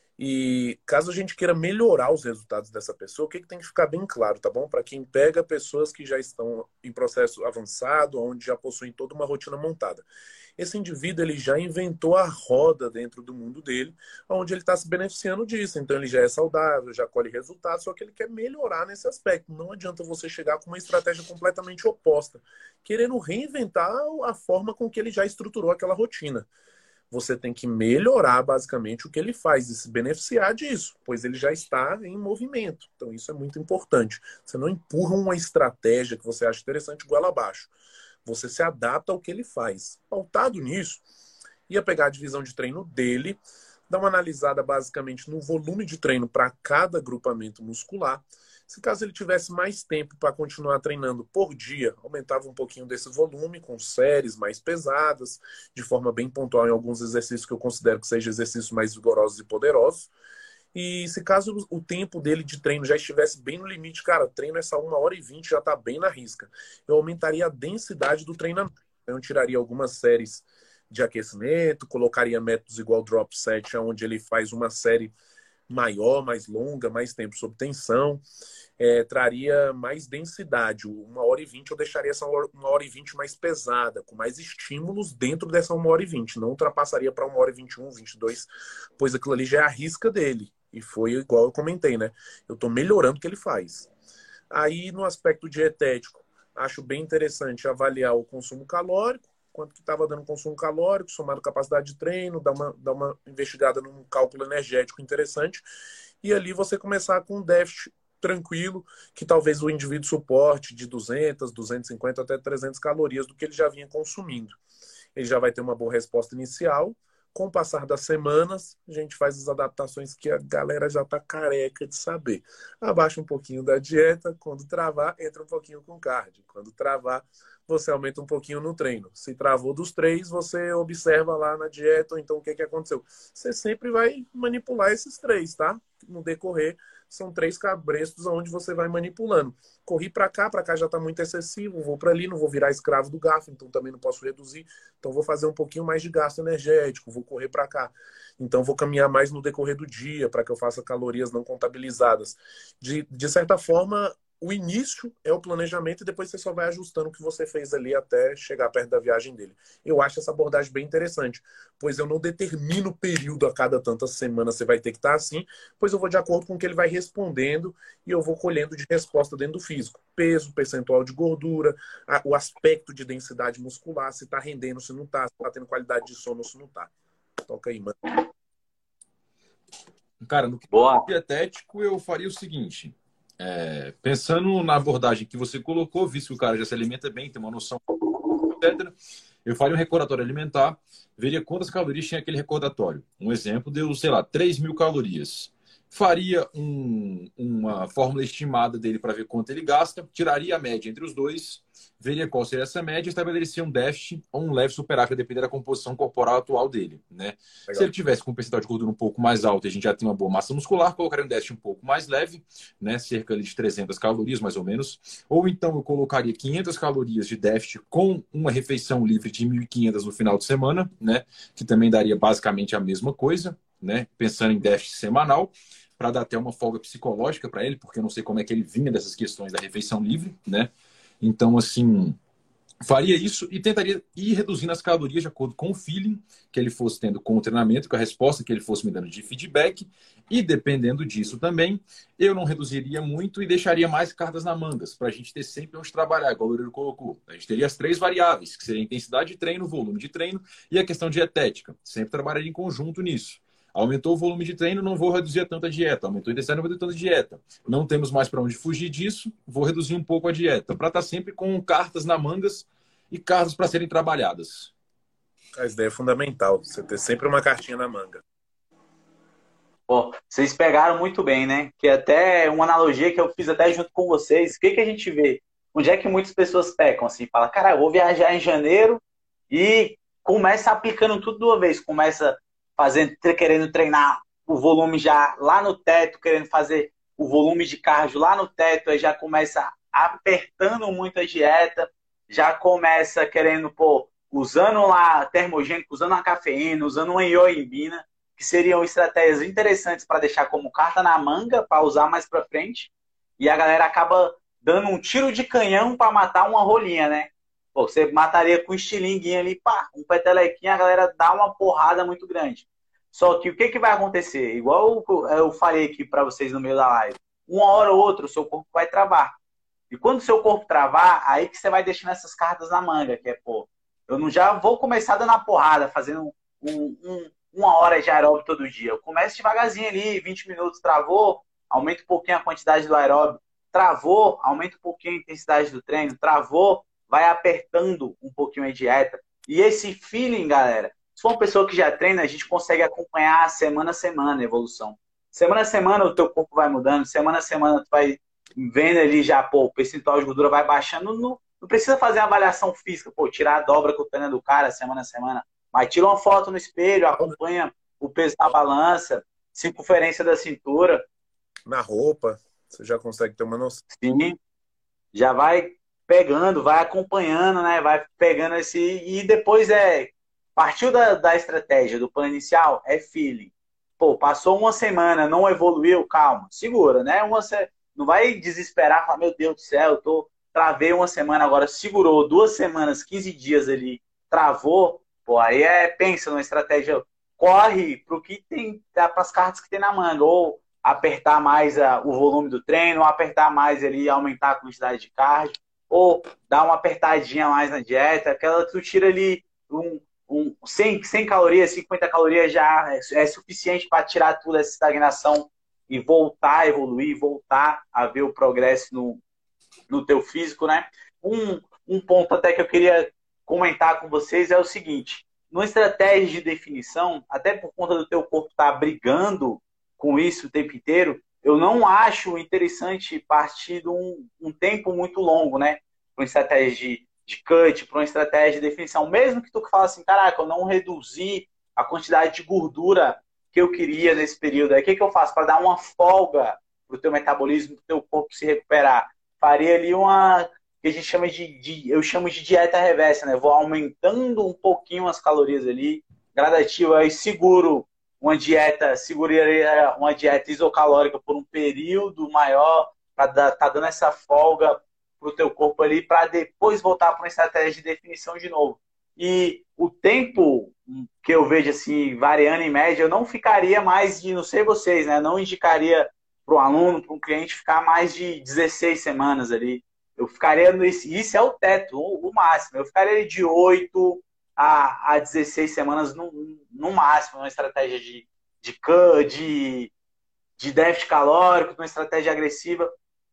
E caso a gente queira melhorar os resultados dessa pessoa, o que, que tem que ficar bem claro, tá bom? Para quem pega pessoas que já estão em processo avançado, onde já possuem toda uma rotina montada. Esse indivíduo ele já inventou a roda dentro do mundo dele, onde ele está se beneficiando disso. Então ele já é saudável, já colhe resultados, só que ele quer melhorar nesse aspecto. Não adianta você chegar com uma estratégia completamente oposta, querendo reinventar a forma com que ele já estruturou aquela rotina. Você tem que melhorar basicamente o que ele faz e se beneficiar disso, pois ele já está em movimento. Então isso é muito importante. Você não empurra uma estratégia que você acha interessante goela abaixo. Você se adapta ao que ele faz. Pautado nisso, ia pegar a divisão de treino dele, dar uma analisada basicamente no volume de treino para cada agrupamento muscular. Se caso ele tivesse mais tempo para continuar treinando por dia, aumentava um pouquinho desse volume com séries mais pesadas, de forma bem pontual em alguns exercícios que eu considero que sejam exercícios mais vigorosos e poderosos. E se caso o tempo dele de treino já estivesse bem no limite, cara, treino essa uma hora e vinte já está bem na risca. Eu aumentaria a densidade do treinamento. Eu tiraria algumas séries de aquecimento, colocaria métodos igual drop set, onde ele faz uma série maior, mais longa, mais tempo sob tensão, é, traria mais densidade. Uma hora e vinte eu deixaria essa uma hora e vinte mais pesada, com mais estímulos dentro dessa uma hora e vinte. Não ultrapassaria para uma hora e vinte e um, vinte e dois, pois aquilo ali já é a risca dele. E foi igual eu comentei, né? Eu estou melhorando o que ele faz. Aí, no aspecto dietético, acho bem interessante avaliar o consumo calórico, quanto que estava dando consumo calórico, somado capacidade de treino, dar uma, dar uma investigada num cálculo energético interessante, e ali você começar com um déficit tranquilo, que talvez o indivíduo suporte de duzentas, duzentas e cinquenta até trezentas calorias do que ele já vinha consumindo. Ele já vai ter uma boa resposta inicial. Com o passar das semanas, a gente faz as adaptações que a galera já está careca de saber. Abaixa um pouquinho da dieta, quando travar, entra um pouquinho com cardio. Quando travar, você aumenta um pouquinho no treino. Se travou dos três, você observa lá na dieta, ou então o que, que aconteceu. Você sempre vai manipular esses três, tá? No decorrer, são três cabrestos onde você vai manipulando. Corri para cá, para cá já está muito excessivo, vou para ali, não vou virar escravo do garfo, então também não posso reduzir. Então vou fazer um pouquinho mais de gasto energético, vou correr para cá. Então vou caminhar mais no decorrer do dia, para que eu faça calorias não contabilizadas. De, de certa forma, o início é o planejamento e depois você só vai ajustando o que você fez ali até chegar perto da viagem dele. Eu acho essa abordagem bem interessante, pois eu não determino o período a cada tantas semanas você vai ter que estar assim, pois eu vou de acordo com o que ele vai respondendo e eu vou colhendo de resposta dentro do físico. Peso, percentual de gordura, a, o aspecto de densidade muscular, se está rendendo, se não está, se está tendo qualidade de sono, se não está. Toca aí, mano. Cara, no Boa. dietético eu faria o seguinte... É, pensando na abordagem que você colocou, visto que o cara já se alimenta bem, tem uma noção, etcétera, eu faria um recordatório alimentar, veria quantas calorias tinha aquele recordatório. Um exemplo deu, sei lá, três mil calorias. Faria um, uma fórmula estimada dele para ver quanto ele gasta, tiraria a média entre os dois, veria qual seria essa média e estabeleceria um déficit ou um leve superávit, a depender da composição corporal atual dele, né? Se ele tivesse com um percentual de gordura um pouco mais alto e a gente já tem uma boa massa muscular, colocaria um déficit um pouco mais leve, né? Cerca de trezentas calorias, mais ou menos. Ou então eu colocaria quinhentas calorias de déficit com uma refeição livre de mil e quinhentas no final de semana, né? Que também daria basicamente a mesma coisa, né? Pensando em déficit semanal, para dar até uma folga psicológica para ele, porque eu não sei como é que ele vinha dessas questões da refeição livre, né? Então, assim, faria isso e tentaria ir reduzindo as calorias de acordo com o feeling que ele fosse tendo com o treinamento, com a resposta que ele fosse me dando de feedback. E dependendo disso também, eu não reduziria muito e deixaria mais cartas na mangas, para a gente ter sempre onde trabalhar, igual o Loureiro colocou. A gente teria as três variáveis, que seria a intensidade de treino, volume de treino e a questão dietética. Sempre trabalharia em conjunto nisso. Aumentou o volume de treino, não vou reduzir tanto a dieta. Aumentou a intensidade, não vou reduzir tanto a dieta. Não temos mais para onde fugir disso, vou reduzir um pouco a dieta. Para estar sempre com cartas na mangas e cartas para serem trabalhadas. A ideia é fundamental, você ter sempre uma cartinha na manga. Pô, vocês pegaram muito bem, né? Que até uma analogia que eu fiz até junto com vocês. O que, que a gente vê? Onde é que muitas pessoas pecam assim? Fala, cara, eu vou viajar em janeiro e começa aplicando tudo de uma vez. Começa fazendo, querendo treinar o volume já lá no teto, querendo fazer o volume de cardio lá no teto, aí já começa apertando muito a dieta, já começa querendo, pô, usando lá termogênico, usando a cafeína, usando uma ioimbina, que seriam estratégias interessantes para deixar como carta na manga, para usar mais para frente, e a galera acaba dando um tiro de canhão para matar uma rolinha, né? Pô, você mataria com estilinguinho ali, pá, um petelequinho, a galera dá uma porrada muito grande. Só que o que, que vai acontecer? Igual eu falei aqui para vocês no meio da live, uma hora ou outra o seu corpo vai travar. E quando o seu corpo travar, aí que você vai deixando essas cartas na manga, que é, pô, eu não já vou começar dando a porrada, fazendo um, um, uma hora de aeróbio todo dia. Eu começo devagarzinho ali, vinte minutos, travou, aumenta um pouquinho a quantidade do aeróbio, travou, aumenta um pouquinho a intensidade do treino, travou, vai apertando um pouquinho a dieta. E esse feeling, galera, se for uma pessoa que já treina, a gente consegue acompanhar semana a semana a evolução. Semana a semana o teu corpo vai mudando, semana a semana tu vai vendo ali já, pô, o percentual de gordura vai baixando. Não, não precisa fazer uma avaliação física, pô, tirar a dobra com o treino do cara semana a semana. Mas tira uma foto no espelho, acompanha o peso da balança, circunferência da cintura. Na roupa, você já consegue ter uma noção. Sim, já vai pegando, vai acompanhando, né? Vai pegando esse. E depois é. Partiu da, da estratégia, do plano inicial, é feeling. Pô, passou uma semana, não evoluiu, calma, segura, né? Uma, não vai desesperar, falar, meu Deus do céu, eu tô, travei uma semana, agora segurou duas semanas, quinze dias ali, travou, pô, aí é, pensa numa estratégia, corre pro que tem, para as cartas que tem na manga, ou apertar mais a, o volume do treino, ou apertar mais ali, aumentar a quantidade de cardio, ou dar uma apertadinha mais na dieta, aquela tu tira ali um Um, cem, cem calorias, cinquenta calorias já é, é suficiente para tirar toda essa estagnação e voltar a evoluir, voltar a ver o progresso no, no teu físico, né? Um, um ponto até que eu queria comentar com vocês é o seguinte, numa estratégia de definição, até por conta do teu corpo estar brigando com isso o tempo inteiro, eu não acho interessante partir de um, um tempo muito longo, né? Uma estratégia de de cut, para uma estratégia de definição. Mesmo que tu fala assim, caraca, eu não reduzi a quantidade de gordura que eu queria nesse período. Aí o que, que eu faço? Para dar uma folga para o teu metabolismo, para o teu corpo se recuperar. Faria ali uma que a gente chama de, de, eu chamo de dieta reversa, né? Vou aumentando um pouquinho as calorias ali, gradativo, aí seguro uma dieta, seguraria uma dieta isocalórica por um período maior, para tá dando essa folga para o teu corpo ali, para depois voltar para uma estratégia de definição de novo. E o tempo que eu vejo assim, variando em média, eu não ficaria mais de, não sei vocês, né? Não indicaria para o aluno, para um cliente, ficar mais de dezesseis semanas ali. Eu ficaria nesse, isso é o teto, o, o máximo. Eu ficaria de oito a, a dezesseis semanas no, no máximo, uma estratégia de, de, de, de déficit calórico, uma estratégia agressiva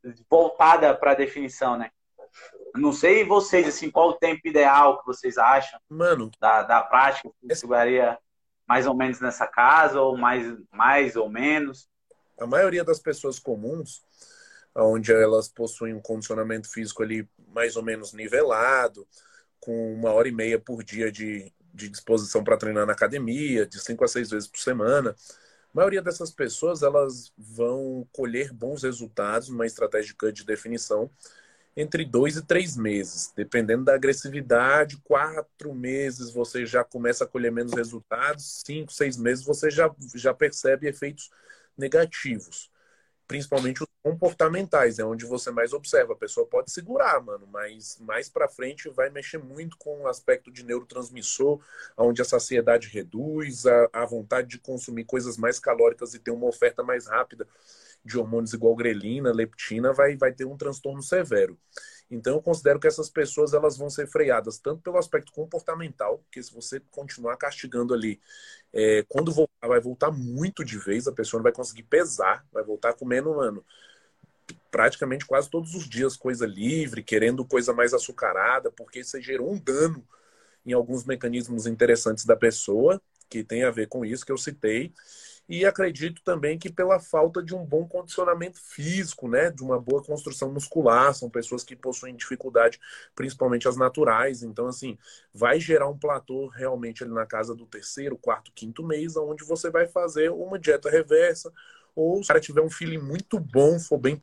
voltada para a definição, né? Não sei vocês, assim, qual o tempo ideal que vocês acham Mano, da, da prática, que chegaria mais ou menos nessa casa, ou mais, mais ou menos? a maioria das pessoas comuns, onde elas possuem um condicionamento físico ali mais ou menos nivelado, com uma hora e meia por dia de, de disposição para treinar na academia, de cinco a seis vezes por semana, a maioria dessas pessoas elas vão colher bons resultados numa estratégia de definição entre dois e três meses. Dependendo da agressividade, quatro meses você já começa a colher menos resultados, cinco, seis meses você já, já percebe efeitos negativos. Principalmente os comportamentais, é onde você mais observa. A pessoa pode segurar, mano, mas mais pra frente vai mexer muito com o aspecto de neurotransmissor, onde a saciedade reduz, a, a vontade de consumir coisas mais calóricas e ter uma oferta mais rápida de hormônios igual grelina, leptina, vai, vai ter um transtorno severo. Então eu considero que essas pessoas elas vão ser freadas tanto pelo aspecto comportamental, porque se você continuar castigando ali, é, quando voltar, vai voltar muito de vez, a pessoa não vai conseguir pesar, vai voltar comendo, mano, praticamente quase todos os dias coisa livre, querendo coisa mais açucarada, porque isso gerou um dano em alguns mecanismos interessantes da pessoa, que tem a ver com isso que eu citei. E acredito também que pela falta de um bom condicionamento físico, né? De uma boa construção muscular. São pessoas que possuem dificuldade, principalmente as naturais. Então, assim, vai gerar um platô realmente ali na casa do terceiro, quarto, quinto mês, onde você vai fazer uma dieta reversa. Ou se o cara tiver um feeling muito bom, for bem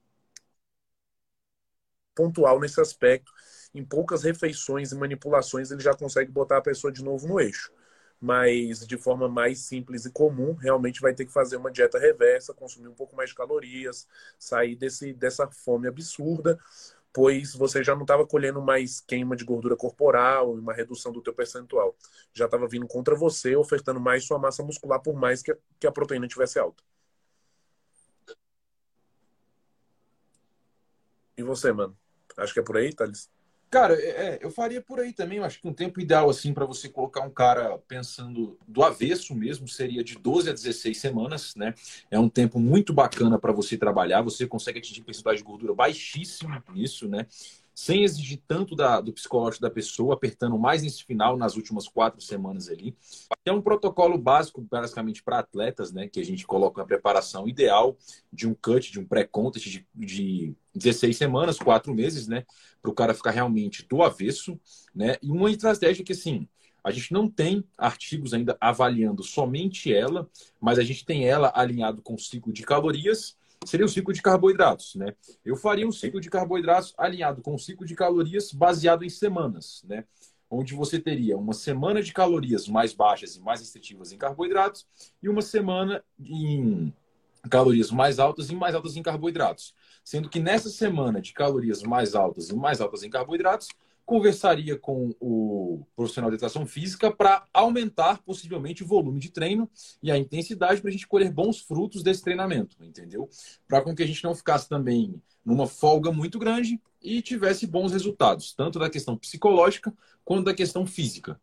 pontual nesse aspecto, em poucas refeições e manipulações ele já consegue botar a pessoa de novo no eixo. Mas de forma mais simples e comum, realmente vai ter que fazer uma dieta reversa, consumir um pouco mais de calorias, sair desse, dessa fome absurda, pois você já não estava colhendo mais queima de gordura corporal, uma redução do teu percentual. Já estava vindo contra você, ofertando mais sua massa muscular, por mais que a, que a proteína tivesse alta. E você, mano? Acho que é por aí, Thales? Cara, é, é, eu faria por aí também. Eu acho que um tempo ideal, assim, para você colocar um cara pensando do avesso mesmo, seria de doze a dezesseis semanas, né? É um tempo muito bacana para você trabalhar. Você consegue atingir percentuagem de gordura baixíssimo nisso, né? Sem exigir tanto da, do psicológico da pessoa, apertando mais nesse final, nas últimas quatro semanas ali. É um protocolo básico, basicamente, para atletas, né? Que a gente coloca na preparação ideal de um cut, de um pré-contest de, de dezesseis semanas, quatro meses, né? Para o cara ficar realmente do avesso, né? E uma estratégia que, assim, a gente não tem artigos ainda avaliando somente ela, mas a gente tem ela alinhado com o ciclo de calorias, seria o ciclo de carboidratos, né? Eu faria um ciclo de carboidratos alinhado com o ciclo de calorias baseado em semanas, né? Onde você teria uma semana de calorias mais baixas e mais restritivas em carboidratos e uma semana em calorias mais altas e mais altas em carboidratos. Sendo que nessa semana de calorias mais altas e mais altas em carboidratos, conversaria com o profissional de educação física para aumentar possivelmente o volume de treino e a intensidade para a gente colher bons frutos desse treinamento, entendeu? Para com que a gente não ficasse também numa folga muito grande e tivesse bons resultados, tanto da questão psicológica quanto da questão física.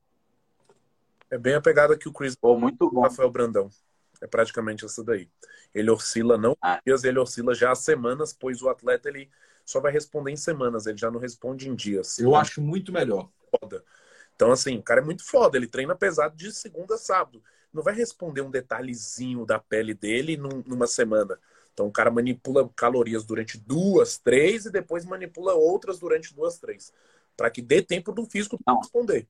É bem a pegada que o Chris Pô, muito bom. Rafael Brandão. É praticamente essa daí. Ele oscila não Ah, dias, ele oscila já semanas, pois o atleta ele só vai responder em semanas, ele já não responde em dias. Eu acho muito melhor. Foda. Então, assim, o cara é muito foda, ele treina pesado de segunda a sábado. Não vai responder um detalhezinho da pele dele num- numa semana. Então, o cara manipula calorias durante duas, três e depois manipula outras durante duas, três. Para que dê tempo do físico não. responder.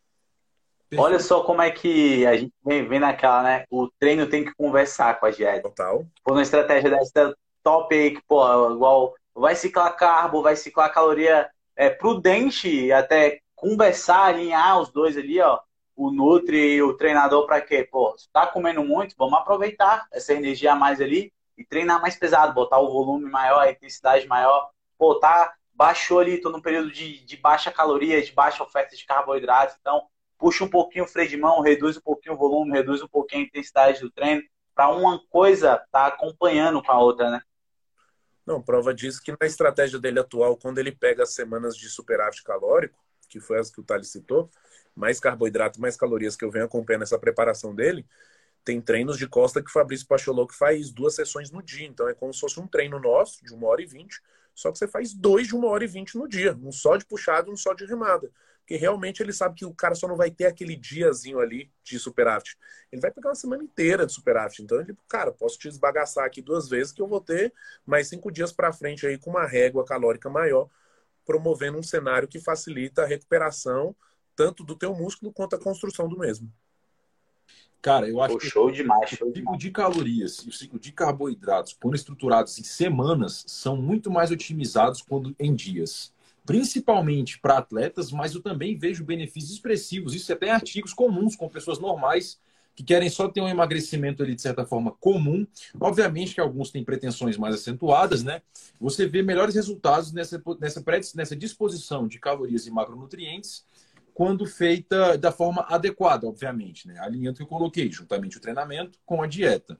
Olha Perfeito. só como é que a gente vem, vem naquela, né? O treino tem que conversar com a dieta. Total. Por uma estratégia dessa top aí, que, pô, igual vai ciclar carbo, vai ciclar caloria, é prudente até conversar, alinhar os dois ali, ó. O Nutri e o treinador para quê? Pô, se tá comendo muito, vamos aproveitar essa energia a mais ali e treinar mais pesado, botar o volume maior, a intensidade maior. Pô, tá, baixou ali, tô num período de, de baixa caloria, de baixa oferta de carboidratos, então puxa um pouquinho o freio de mão, reduz um pouquinho o volume, reduz um pouquinho a intensidade do treino, para uma coisa tá acompanhando com a outra, né? Não, prova disso que na estratégia dele atual, quando ele pega as semanas de superávit calórico, que foi as que o Thales citou, mais carboidrato, mais calorias que eu venho acompanhando essa preparação dele, tem treinos de costa que o Fabrício Pacholok faz duas sessões no dia. Então é como se fosse um treino nosso, de uma hora e vinte, só que você faz dois de uma hora e vinte no dia. Um só de puxada e um só de remada. Porque realmente ele sabe que o cara só não vai ter aquele diazinho ali de superávit. Ele vai pegar uma semana inteira de superávit. Então ele, cara, posso te esbagaçar aqui duas vezes que eu vou ter mais cinco dias para frente aí com uma régua calórica maior, promovendo um cenário que facilita a recuperação tanto do teu músculo quanto a construção do mesmo. Cara, eu acho Pô, que show demais, o show ciclo demais. de calorias e o ciclo de carboidratos, quando estruturados em semanas, são muito mais otimizados quando em dias. Principalmente para atletas, mas eu também vejo benefícios expressivos. Isso até em artigos comuns com pessoas normais que querem só ter um emagrecimento ali de certa forma comum. Obviamente que alguns têm pretensões mais acentuadas, né? Você vê melhores resultados nessa, nessa, nessa disposição de calorias e macronutrientes quando feita da forma adequada, obviamente, né? Alinhando o que eu coloquei, juntamente o treinamento com a dieta.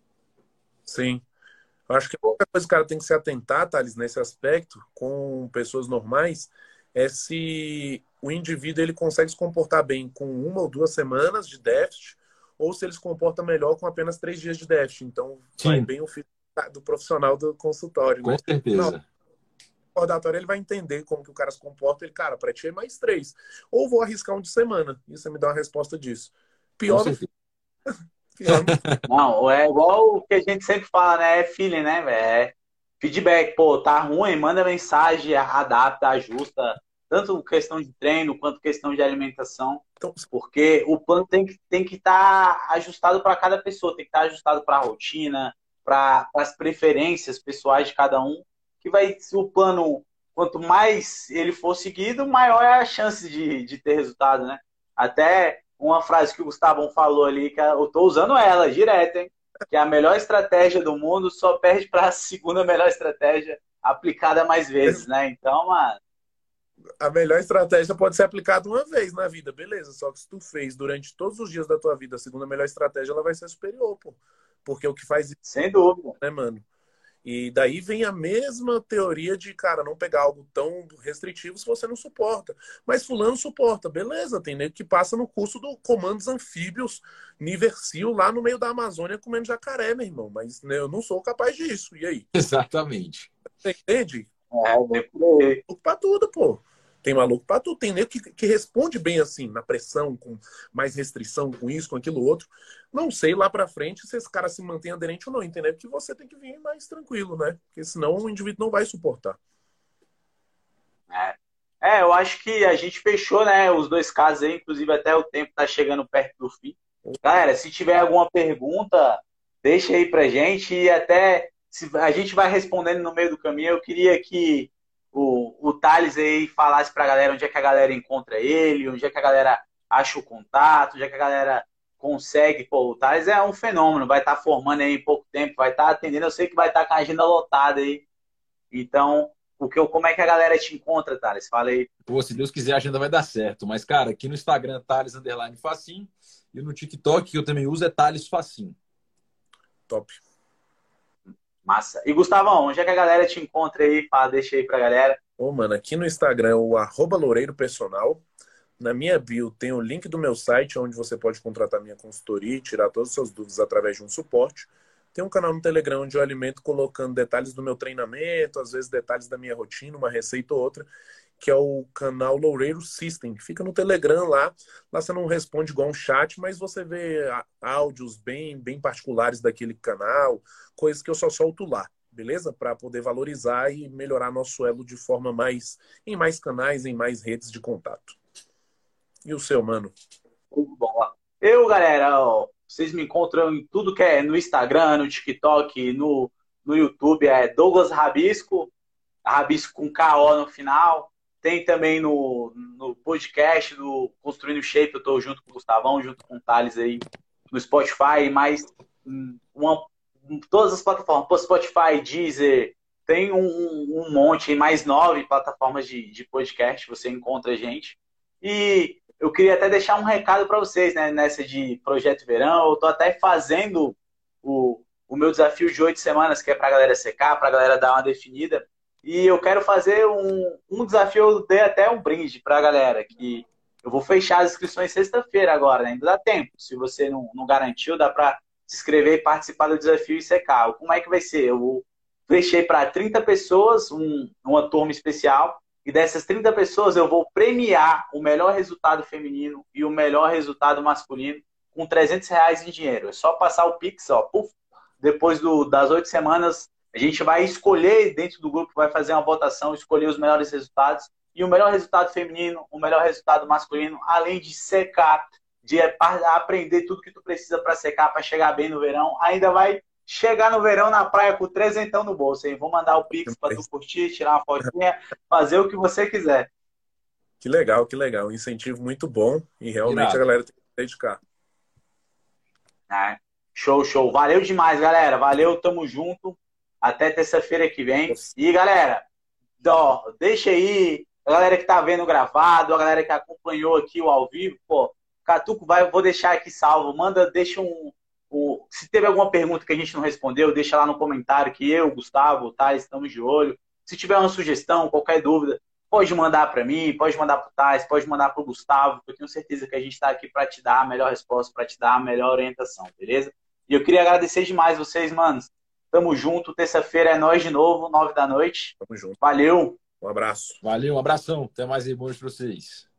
Sim. Eu acho que a única coisa que o cara tem que se atentar, Thales, nesse aspecto, com pessoas normais, é se o indivíduo ele consegue se comportar bem com uma ou duas semanas de déficit, ou se ele se comporta melhor com apenas três dias de déficit. Então, vai Sim, bem o feedback do profissional do consultório, com né? Na hora certeza. do recordatório, ele vai entender como que o cara se comporta. Ele, cara, para ti é mais três. Ou vou arriscar um de semana. E você me dá uma resposta disso. Com Pior no certeza. Não, é igual o que a gente sempre fala, né? É feeling, né, velho? É feedback. Pô, tá ruim, manda mensagem, adapta, ajusta. Tanto questão de treino quanto questão de alimentação. Então, Porque o plano tem que tem que estar ajustado para cada pessoa, tem que estar ajustado para a rotina, para as preferências pessoais de cada um. Que vai, se o plano, quanto mais ele for seguido, maior é a chance de, de ter resultado, né? Até uma frase que o Gustavão falou ali, que eu tô usando ela direto, hein? Que a melhor estratégia do mundo só perde para a segunda melhor estratégia aplicada mais vezes, né? Então, mano, a melhor estratégia pode ser aplicada uma vez na vida, beleza. Só que se tu fez durante todos os dias da tua vida a segunda melhor estratégia, ela vai ser superior, pô. Porque o que faz isso, sem dúvida. né, mano? E daí vem a mesma teoria de, cara, não pegar algo tão restritivo se você não suporta. Mas fulano suporta, beleza. Tem nego que passa no curso do Comandos Anfíbios Niversil lá no meio da Amazônia comendo jacaré, meu irmão. Mas né, eu não sou capaz disso. E aí? Exatamente. Você entende? É, vem por aí. Maluco pra tudo, pô. Tem maluco pra tudo. Tem nego que, que responde bem assim, na pressão, com mais restrição, com isso, com aquilo outro. Não sei lá pra frente se esse cara se mantém aderente ou não, entendeu? Que você tem que vir mais tranquilo, né? Porque senão o indivíduo não vai suportar. É. É, eu acho que a gente fechou, né, os dois casos aí, inclusive até o tempo tá chegando perto do fim. Galera, se tiver alguma pergunta, deixa aí pra gente e até se a gente vai respondendo no meio do caminho. Eu queria que o, o Thales aí falasse pra galera onde é que a galera encontra ele, onde é que a galera acha o contato, onde é que a galera consegue. Pô, o Thales é um fenômeno, vai estar formando aí em pouco tempo, vai estar atendendo, eu sei que vai estar com a agenda lotada aí. Então, o que eu, como é que a galera te encontra, Thales? Fala aí. Pô, se Deus quiser, a agenda vai dar certo. Mas, cara, aqui no Instagram, Thales Underline Facim. E no TikTok, que eu também uso, é Thales Facim. Top. Massa. E Gustavão, onde é que a galera te encontra aí? Fala, deixa aí pra galera. Ô, mano, aqui no Instagram é o arroba Loureiro Personal. Na minha bio tem o link do meu site, onde você pode contratar minha consultoria e tirar todas as suas dúvidas através de um suporte. Tem um canal no Telegram onde eu alimento colocando detalhes do meu treinamento, às vezes detalhes da minha rotina, uma receita ou outra, que é o canal Loureiro System. Fica no Telegram lá. Lá você não responde igual um chat, mas você vê áudios bem, bem particulares daquele canal, coisas que eu só solto lá, beleza? Para poder valorizar e melhorar nosso elo de forma mais em mais canais, em mais redes de contato. E o seu, mano? Muito bom. Eu, galera, ó, vocês me encontram em tudo que é no Instagram, no TikTok, no, no YouTube, é Douglas Rabisco, Rabisco com K O no final. Tem também no, no podcast do Construindo Shape, eu tô junto com o Gustavão, junto com o Thales aí, no Spotify, mais uma, todas as plataformas, Spotify, Deezer, tem um, um monte, mais nove plataformas de, de podcast, você encontra a gente. E eu queria até deixar um recado para vocês, né, nessa de Projeto Verão. Eu estou até fazendo o, o meu desafio de oito semanas, que é para a galera secar, para a galera dar uma definida. E eu quero fazer um, um desafio, eu dei até um brinde para a galera, que eu vou fechar as inscrições sexta-feira agora, né? Ainda dá tempo. Se você não, não garantiu, dá para se inscrever e participar do desafio e secar. Como é que vai ser? Eu vou, fechei para trinta pessoas, um, uma turma especial. E dessas trinta pessoas, eu vou premiar o melhor resultado feminino e o melhor resultado masculino com trezentos reais em dinheiro. É só passar o Pix, ó. Puf, depois do, das oito semanas, a gente vai escolher dentro do grupo, vai fazer uma votação, escolher os melhores resultados. E o melhor resultado feminino, o melhor resultado masculino, além de secar, de aprender tudo que tu precisa para secar, para chegar bem no verão, ainda vai chegar no verão na praia com trezentão no bolso, hein? Vou mandar o Pix para tu curtir, tirar uma fotinha, fazer o que você quiser. Que legal, que legal. Um incentivo muito bom e realmente Irado. A galera tem que se dedicar. É. Show, show. Valeu demais, galera. Valeu, tamo junto. Até terça-feira que vem. Nossa. E, galera, ó, deixa aí, a galera que tá vendo gravado, a galera que acompanhou aqui o ao vivo, pô, Catuco, vai, vou deixar aqui salvo. Manda, deixa um O, se teve alguma pergunta que a gente não respondeu, deixa lá no comentário que eu, Gustavo, Thais, estamos de olho. Se tiver uma sugestão, qualquer dúvida, pode mandar para mim, pode mandar para o Thais, pode mandar para o Gustavo, que eu tenho certeza que a gente está aqui para te dar a melhor resposta, para te dar a melhor orientação, beleza? E eu queria agradecer demais vocês, manos. Tamo junto, terça-feira é nós de novo, nove da noite. Tamo junto. Valeu. Um abraço. Valeu, um abração. Até mais aí, bons para vocês.